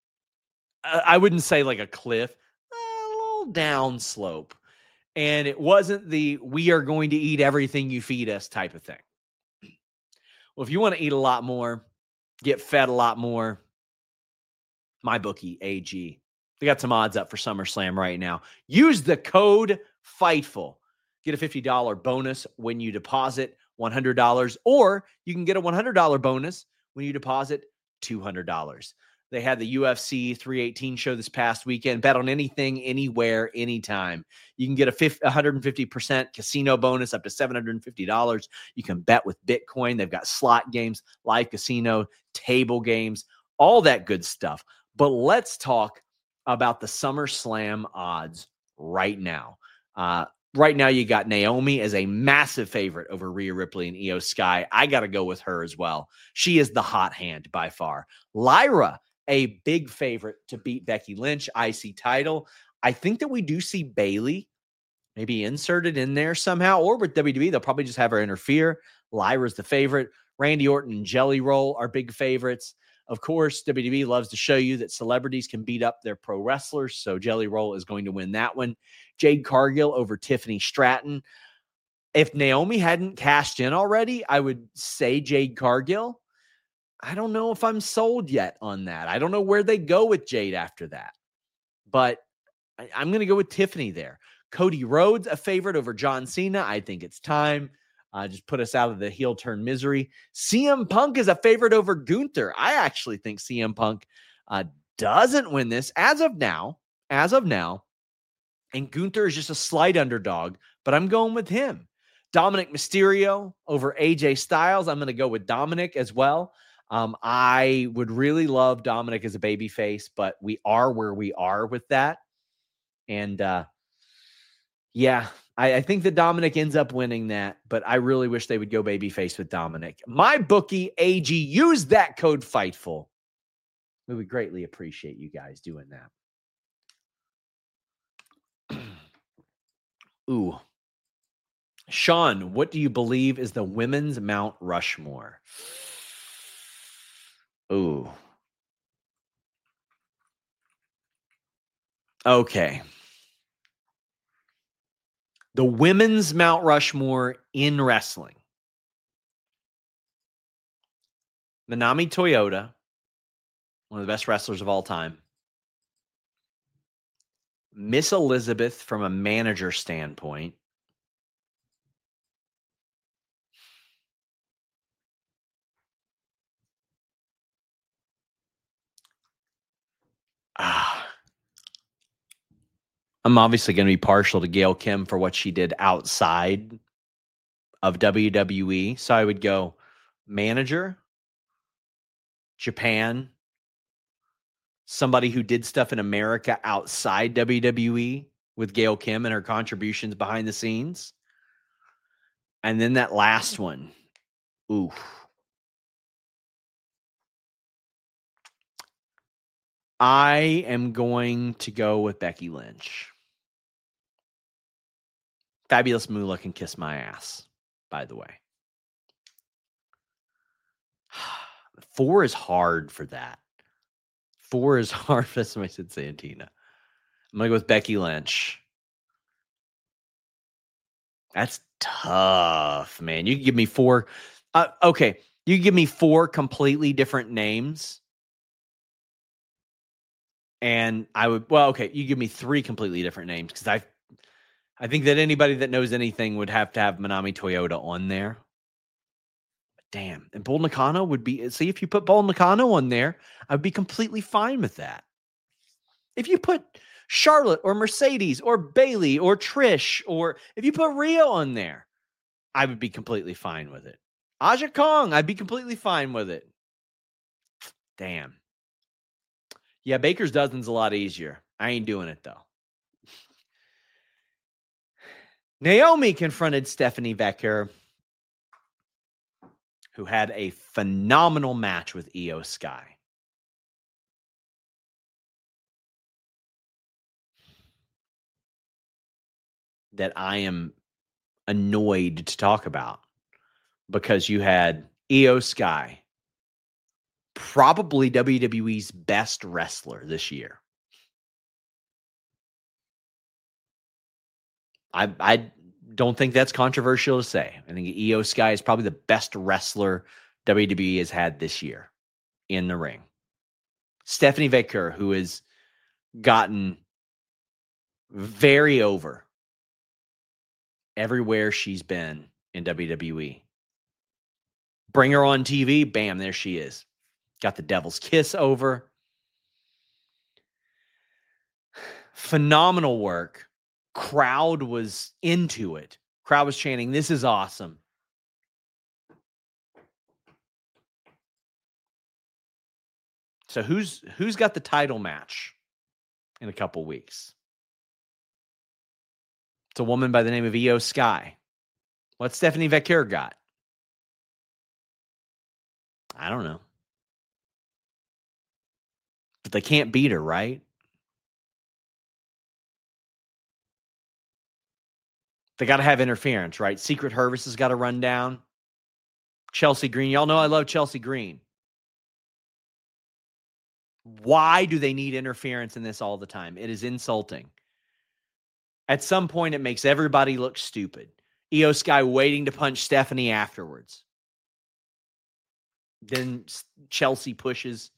I wouldn't say like a cliff, a little down slope. And it wasn't the, we are going to eat everything you feed us type of thing. Well, if you want to eat a lot more, get fed a lot more, MyBookie AG. They got some odds up for SummerSlam right now. Use the code FIGHTFUL. Get a $50 bonus when you deposit $100, or you can get a $100 bonus when you deposit $200. They had the UFC 318 show this past weekend. Bet on anything, anywhere, anytime. You can get a 150% casino bonus up to $750. You can bet with Bitcoin. They've got slot games, live casino, table games, all that good stuff. But let's talk about the SummerSlam odds right now. Right now, you got Naomi as a massive favorite over Rhea Ripley and Io Sky. I got to go with her as well. She is the hot hand by far. Lyra, a big favorite to beat Becky Lynch, IC title. I think that we do see Bayley maybe inserted in there somehow, or with WWE, they'll probably just have her interfere. Lyra's the favorite. Randy Orton and Jelly Roll are big favorites. Of course, WWE loves to show you that celebrities can beat up their pro wrestlers, so Jelly Roll is going to win that one. Jade Cargill over Tiffany Stratton. If Naomi hadn't cashed in already, I would say Jade Cargill. I don't know if I'm sold yet on that. I don't know where they go with Jade after that. But I'm going to go with Tiffany there. Cody Rhodes, a favorite over John Cena. I think it's time. Just put us out of the heel turn misery. CM Punk is a favorite over Gunther. I actually think CM Punk doesn't win this as of now. And Gunther is just a slight underdog, but I'm going with him. Dominic Mysterio over AJ Styles. I'm going to go with Dominic as well. I would really love Dominic as a babyface, but we are where we are with that. And yeah, I think that Dominic ends up winning that, but I really wish they would go babyface with Dominic. My bookie AG, use that code FIGHTFUL. We would greatly appreciate you guys doing that. Ooh. Sean, what do you believe is the women's Mount Rushmore? Ooh. Okay. The women's Mount Rushmore in wrestling. Manami Toyota, one of the best wrestlers of all time. Miss Elizabeth from a manager standpoint. I'm obviously going to be partial to Gail Kim for what she did outside of WWE. So I would go manager, Japan, somebody who did stuff in America outside WWE with Gail Kim and her contributions behind the scenes. And then that last one. Ooh. I am going to go with Becky Lynch. Fabulous Moolah can kiss my ass, by the way. 4 is hard for that. 4 is hard for somebody said Santina. I'm going to go with Becky Lynch. That's tough, man. You can give me 4. Okay. You can give me 4 completely different names. And I would, well, okay. You give me 3 completely different names because I think that anybody that knows anything would have to have Manami Toyota on there. But damn. And Bull Nakano would be, see, if you put Bull Nakano on there, I'd be completely fine with that. If you put Charlotte or Mercedes or Bailey or Trish, or if you put Rhea on there, I would be completely fine with it. Aja Kong, I'd be completely fine with it. Damn. Yeah, Baker's Dozen's a lot easier. I ain't doing it, though. Naomi confronted Stephanie Becker, who had a phenomenal match with Io Sky. That I am annoyed to talk about because you had Io Sky, probably WWE's best wrestler this year. I don't think that's controversial to say. I think Io Sky is probably the best wrestler WWE has had this year in the ring. Stephanie Becker, who has gotten very over everywhere she's been in WWE. Bring her on TV, bam, there she is. Got the Devil's Kiss over. Phenomenal work. Crowd was into it. Crowd was chanting, "This is awesome." So who's got the title match in a couple weeks? It's a woman by the name of Io Sky. What's Stephanie Becker got? I don't know. But they can't beat her, right? They got to have interference, right? Secret Hervis has got to run down. Chelsea Green. Y'all know I love Chelsea Green. Why do they need interference in this all the time? It is insulting. At some point, it makes everybody look stupid. Io Sky waiting to punch Stephanie afterwards. Then Chelsea pushes.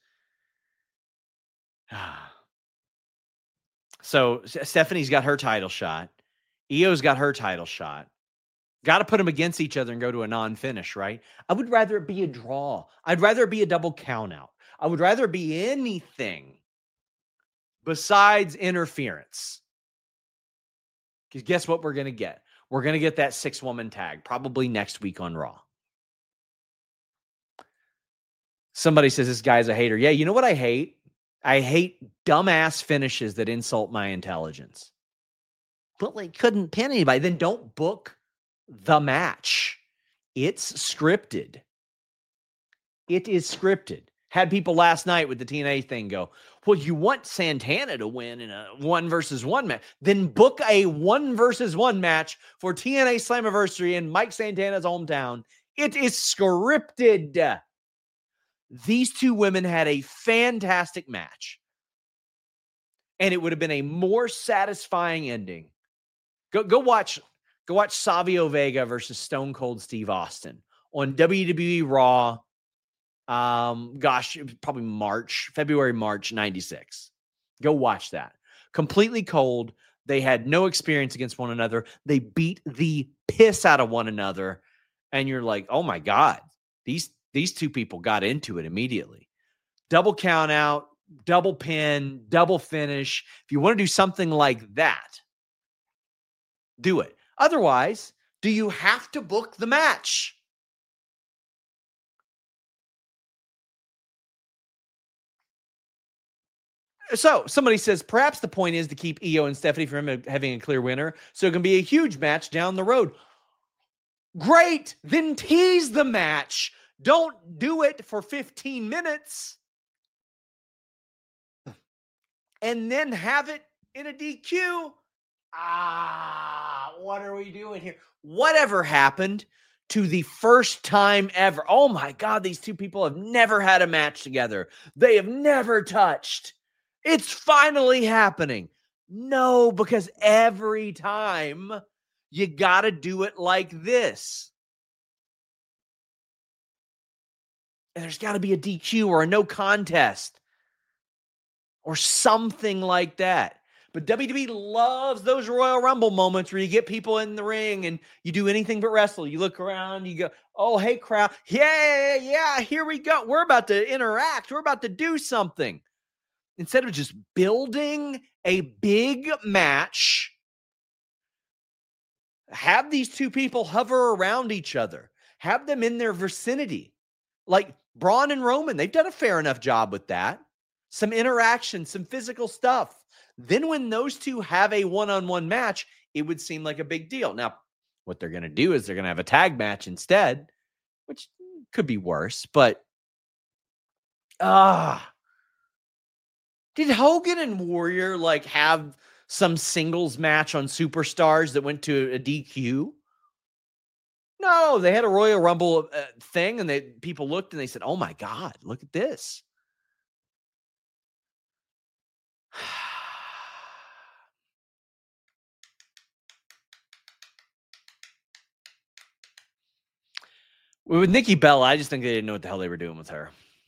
So Stephanie's got her title shot. Io's got her title shot. Got to put them against each other and go to a non-finish, right? I would rather it be a draw. I'd rather it be a double countout. I would rather it be anything besides interference. Because guess what we're going to get? We're going to get that 6-woman tag probably next week on Raw. Somebody says this guy's a hater. Yeah, you know what I hate? I hate dumbass finishes that insult my intelligence. But they couldn't pin anybody. Then don't book the match. It's scripted. It is scripted. Had people last night with the TNA thing go, well, you want Santana to win in a 1-versus-1 match. Then book a 1-versus-1 match for TNA Slammiversary in Mike Santana's hometown. It is scripted. These two women had a fantastic match. And it would have been a more satisfying ending. Go watch Savio Vega versus Stone Cold Steve Austin on WWE Raw. It was probably February, March 96. Go watch that. Completely cold. They had no experience against one another. They beat the piss out of one another. And you're like, oh my God, these two people got into it immediately. Double count out, double pin, double finish. If you want to do something like that, do it. Otherwise, do you have to book the match? So somebody says, perhaps the point is to keep Io and Stephanie from having a clear winner, so it can be a huge match down the road. Great. Then tease the match. Don't do it for 15 minutes. And then have it in a DQ. What are we doing here? Whatever happened to the first time ever? Oh my God, these two people have never had a match together. They have never touched. It's finally happening. No, because every time you got to do it like this. And there's got to be a DQ or a no contest or something like that. But WWE loves those Royal Rumble moments where you get people in the ring and you do anything but wrestle. You look around, you go, oh, hey, crowd. Yeah, here we go. We're about to interact. We're about to do something. Instead of just building a big match, have these two people hover around each other. Have them in their vicinity. Like Braun and Roman, they've done a fair enough job with that. Some interaction, some physical stuff. Then when those two have a one-on-one match, it would seem like a big deal. Now, what they're going to do is they're going to have a tag match instead, which could be worse, but did Hogan and Warrior have some singles match on Superstars that went to a DQ? No, they had a Royal Rumble thing, and people looked and they said, oh my God, look at this. With Nikki Bella, I just think they didn't know what the hell they were doing with her.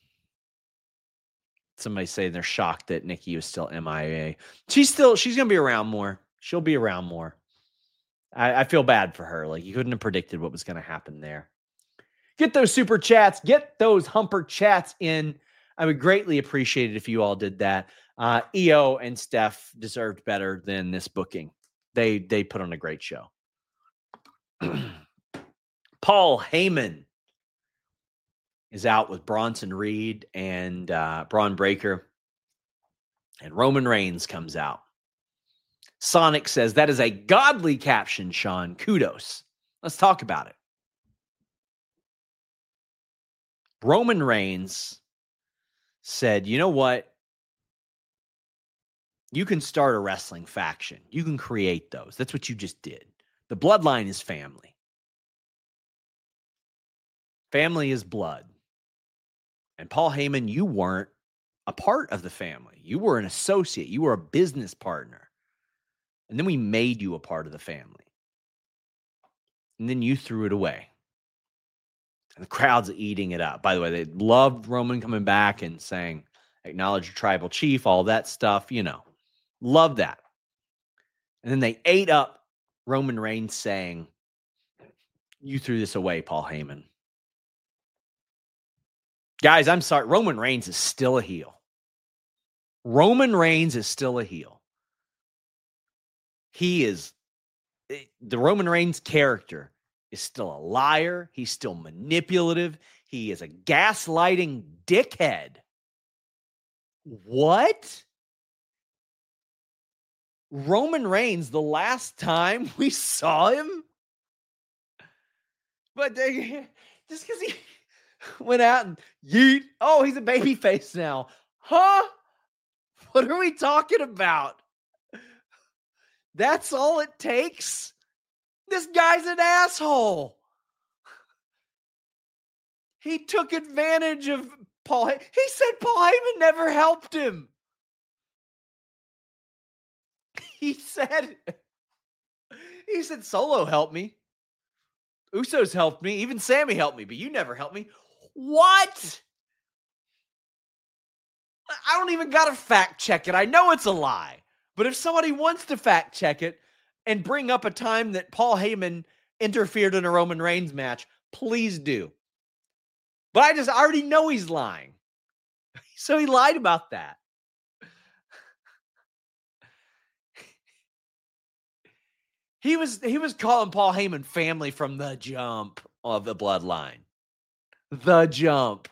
Somebody saying they're shocked that Nikki was still MIA. She's going to be around more. She'll be around more. I feel bad for her. You couldn't have predicted what was going to happen there. Get those super chats. Get those humper chats in. I would greatly appreciate it if you all did that. Io and Steph deserved better than this booking. They put on a great show. Paul Heyman is out with Bronson Reed and Braun Breaker. And Roman Reigns comes out. Sonic says, that is a godly caption, Sean. Kudos. Let's talk about it. Roman Reigns said, you know what? You can start a wrestling faction. You can create those. That's what you just did. The bloodline is family. Family is blood. And Paul Heyman, you weren't a part of the family. You were an associate. You were a business partner. And then we made you a part of the family. And then you threw it away. And the crowd's eating it up. By the way, they loved Roman coming back and saying, acknowledge your tribal chief, all that stuff, Love that. And then they ate up Roman Reigns saying, you threw this away, Paul Heyman. Guys, I'm sorry. Roman Reigns is still a heel. Roman Reigns is still a heel. He is, the Roman Reigns character is still a liar. He's still manipulative. He is a gaslighting dickhead. What? Roman Reigns, the last time we saw him? But just because he went out and yeet, oh, he's a babyface now. Huh? What are we talking about? That's all it takes? This guy's an asshole. He took advantage of Paul. He said Paul Heyman never helped him. He said Solo helped me. Usos helped me. Even Sammy helped me, but you never helped me. What? I don't even got to fact check it. I know it's a lie. But if somebody wants to fact check it and bring up a time that Paul Heyman interfered in a Roman Reigns match, please do. But I already know he's lying. So he lied about that. He was calling Paul Heyman family from the jump of the bloodline. The jump.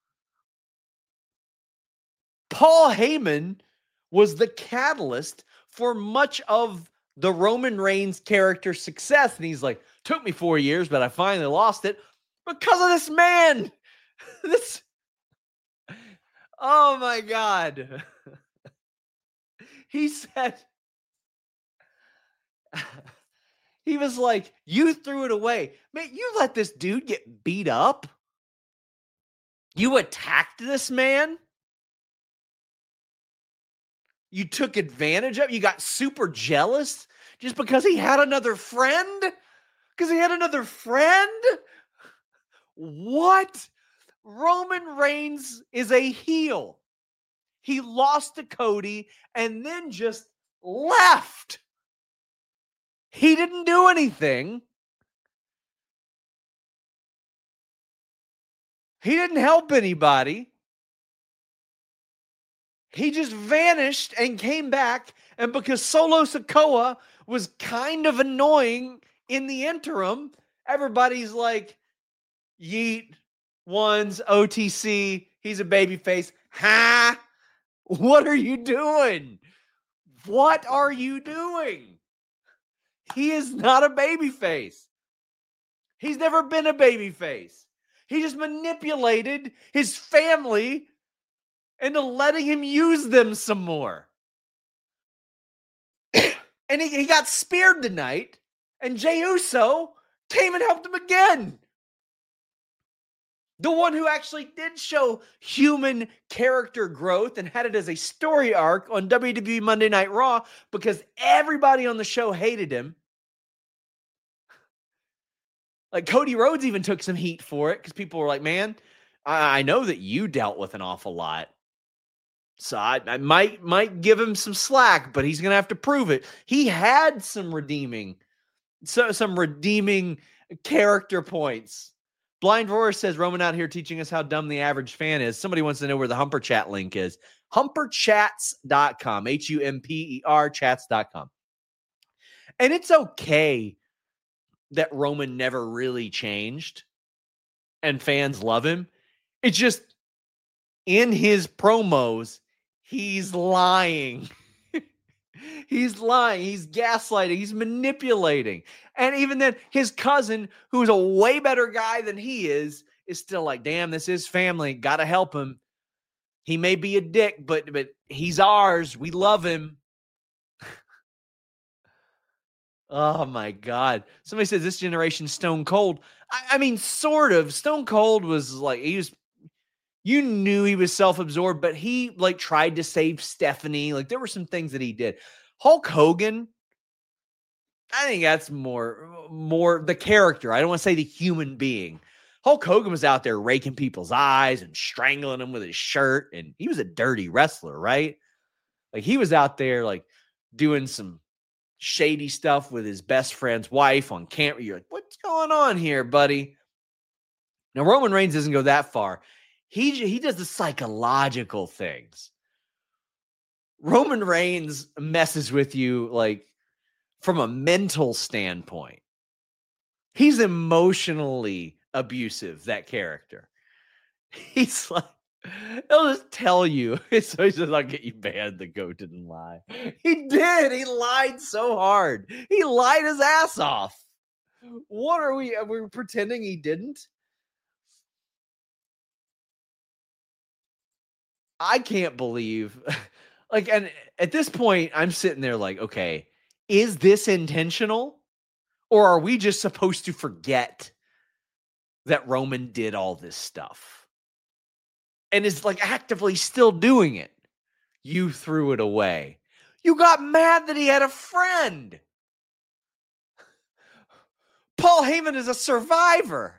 Paul Heyman was the catalyst for much of the Roman Reigns character success. And he's like, took me 4 years, but I finally lost it because of this man. Oh my God. He said, he was like, you threw it away. Man, you let this dude get beat up? You attacked this man? You took advantage of it? You got super jealous just because he had another friend? Because he had another friend? What? Roman Reigns is a heel. He lost to Cody and then just left. He didn't do anything. He didn't help anybody. He just vanished and came back. And because Solo Sikoa was kind of annoying in the interim, everybody's like, yeet, ones, OTC, he's a babyface. Ha! What are you doing? What are you doing? He is not a babyface. He's never been a babyface. He just manipulated his family into letting him use them some more. And he got speared tonight, and Jey Uso came and helped him again. The one who actually did show human character growth and had it as a story arc on WWE Monday Night Raw because everybody on the show hated him. Like Cody Rhodes even took some heat for it because people were like, man, I know that you dealt with an awful lot. So I might give him some slack, but he's going to have to prove it. He had some redeeming character points. Blind Roar says, Roman out here teaching us how dumb the average fan is. Somebody wants to know where the Humper Chat link is. Humperchats.com. Humper chats.com. And it's okay that Roman never really changed and fans love him. It's just in his promos, he's lying. He's lying. He's gaslighting. He's manipulating. And even then, his cousin, who's a way better guy than he is still like, damn, this is family. Got to help him. He may be a dick, but he's ours. We love him. Oh, my God. Somebody says this generation Stone Cold. I mean, sort of. Stone Cold was like, you knew he was self-absorbed, but he like tried to save Stephanie. Like there were some things that he did. Hulk Hogan, I think that's more the character. I don't want to say the human being. Hulk Hogan was out there raking people's eyes and strangling them with his shirt. And he was a dirty wrestler, right? Like he was out there like doing some shady stuff with his best friend's wife on camera. You're like, what's going on here, buddy? Now, Roman Reigns doesn't go that far. He does the psychological things. Roman Reigns messes with you like from a mental standpoint. He's emotionally abusive, that character. He's like, he'll just tell you. So he says, I'll get you banned. The goat didn't lie. He did. He lied so hard. He lied his ass off. What are we pretending he didn't? I can't believe, like, and at this point, I'm sitting there like, okay, is this intentional? Or are we just supposed to forget that Roman did all this stuff and is like actively still doing it? You threw it away. You got mad that he had a friend. Paul Heyman is a survivor.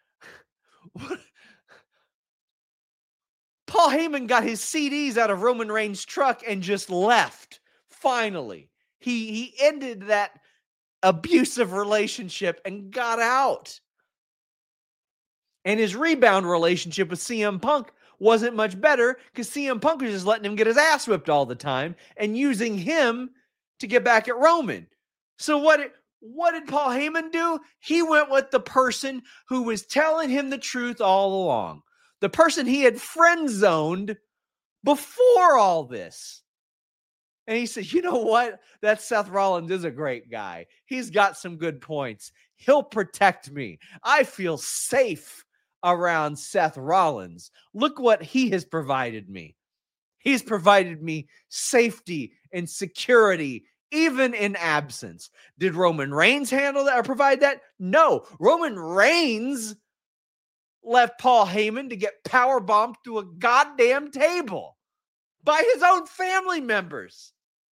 Paul Heyman got his CDs out of Roman Reigns' truck and just left. Finally, he ended that abusive relationship and got out. And his rebound relationship with CM Punk wasn't much better because CM Punk was just letting him get his ass whipped all the time and using him to get back at Roman. So what did Paul Heyman do? He went with the person who was telling him the truth all along. The person he had friend zoned before all this. And he said, you know what? That Seth Rollins is a great guy. He's got some good points. He'll protect me. I feel safe around Seth Rollins. Look what he has provided me. He's provided me safety and security, even in absence. Did Roman Reigns handle that or provide that? No. Roman Reigns left Paul Heyman to get powerbombed through a goddamn table by his own family members.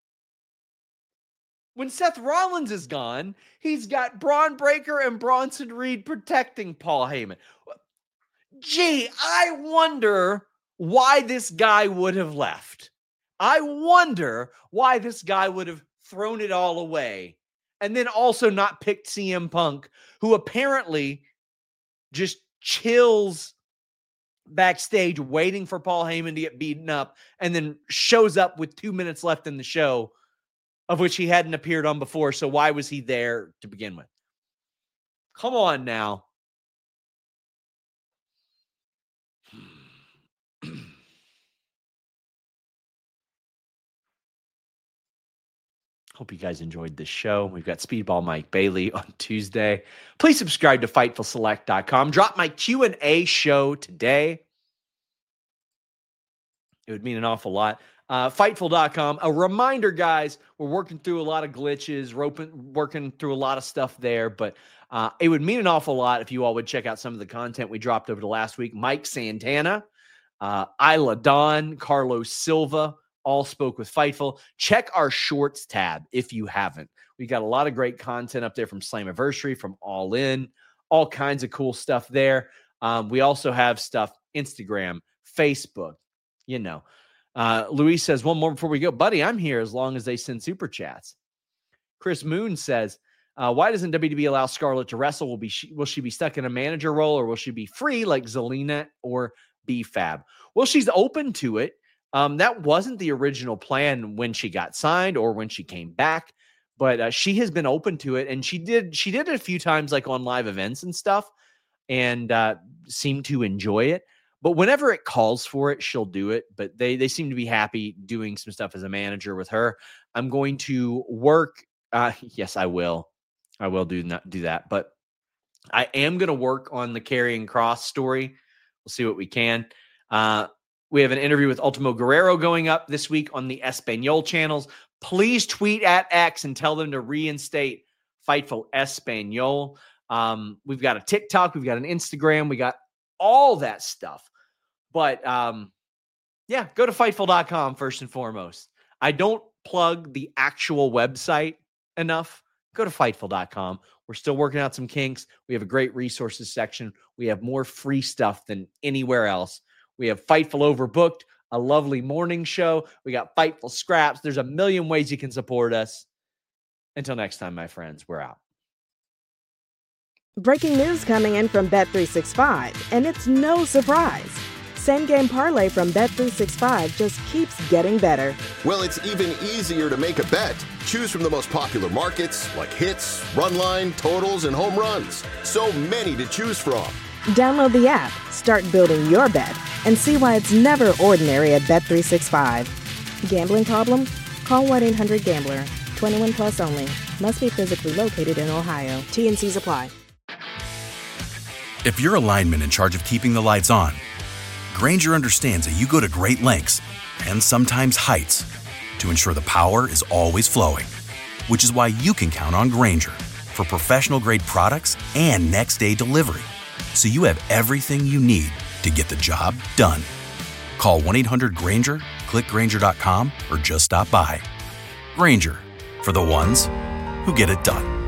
When Seth Rollins is gone, he's got Braun Breaker and Bronson Reed protecting Paul Heyman. Gee, I wonder why this guy would have left. I wonder why this guy would have thrown it all away and then also not picked CM Punk, who apparently just chills backstage waiting for Paul Heyman to get beaten up and then shows up with 2 minutes left in the show, of which he hadn't appeared on before. So why was he there to begin with? Come on now. Hope you guys enjoyed this show. We've got Speedball Mike Bailey on Tuesday. Please subscribe to FightfulSelect.com. Drop my Q&A show today. It would mean an awful lot. Fightful.com. A reminder, guys, we're working through a lot of glitches, working through a lot of stuff there, but it would mean an awful lot if you all would check out some of the content we dropped over the last week. Mike Santana, Isla Dawn, Carlos Silva, all spoke with Fightful. Check our shorts tab if you haven't. We got a lot of great content up there from Slammiversary, from All In, all kinds of cool stuff there. We also have stuff, Instagram, Facebook, you know. Luis says, one more before we go. Buddy, I'm here as long as they send super chats. Chris Moon says, why doesn't WWE allow Scarlett to wrestle? Will she be stuck in a manager role, or will she be free like Zelina or B-Fab? Well, she's open to it. That wasn't the original plan when she got signed or when she came back, but she has been open to it, and she did it a few times, like on live events and stuff, and seemed to enjoy it. But whenever it calls for it, she'll do it. But they seem to be happy doing some stuff as a manager with her. I'm going to work. Yes, I will. I will do that. But I am going to work on the Karrion Kross story. We'll see what we can. We have an interview with Ultimo Guerrero going up this week on the Espanol channels. Please tweet at X and tell them to reinstate Fightful Espanol. We've got a TikTok. We've got an Instagram. We got all that stuff. But, yeah, go to Fightful.com first and foremost. I don't plug the actual website enough. Go to Fightful.com. We're still working out some kinks. We have a great resources section. We have more free stuff than anywhere else. We have Fightful Overbooked, a lovely morning show. We got Fightful Scraps. There's a million ways you can support us. Until next time, my friends, we're out. Breaking news coming in from Bet365, and it's no surprise. Same Game Parlay from Bet365 just keeps getting better. Well, it's even easier to make a bet. Choose from the most popular markets like hits, run line, totals, and home runs. So many to choose from. Download the app, start building your bet, and see why it's never ordinary at Bet365. Gambling problem? Call 1-800-GAMBLER. 21 plus only. Must be physically located in Ohio. T&Cs apply. If you're a lineman in charge of keeping the lights on, Grainger understands that you go to great lengths and sometimes heights to ensure the power is always flowing, which is why you can count on Grainger for professional-grade products and next-day delivery, so you have everything you need to get the job done. Call 1-800-GRAINGER, click Grainger.com, or just stop by. Grainger, for the ones who get it done.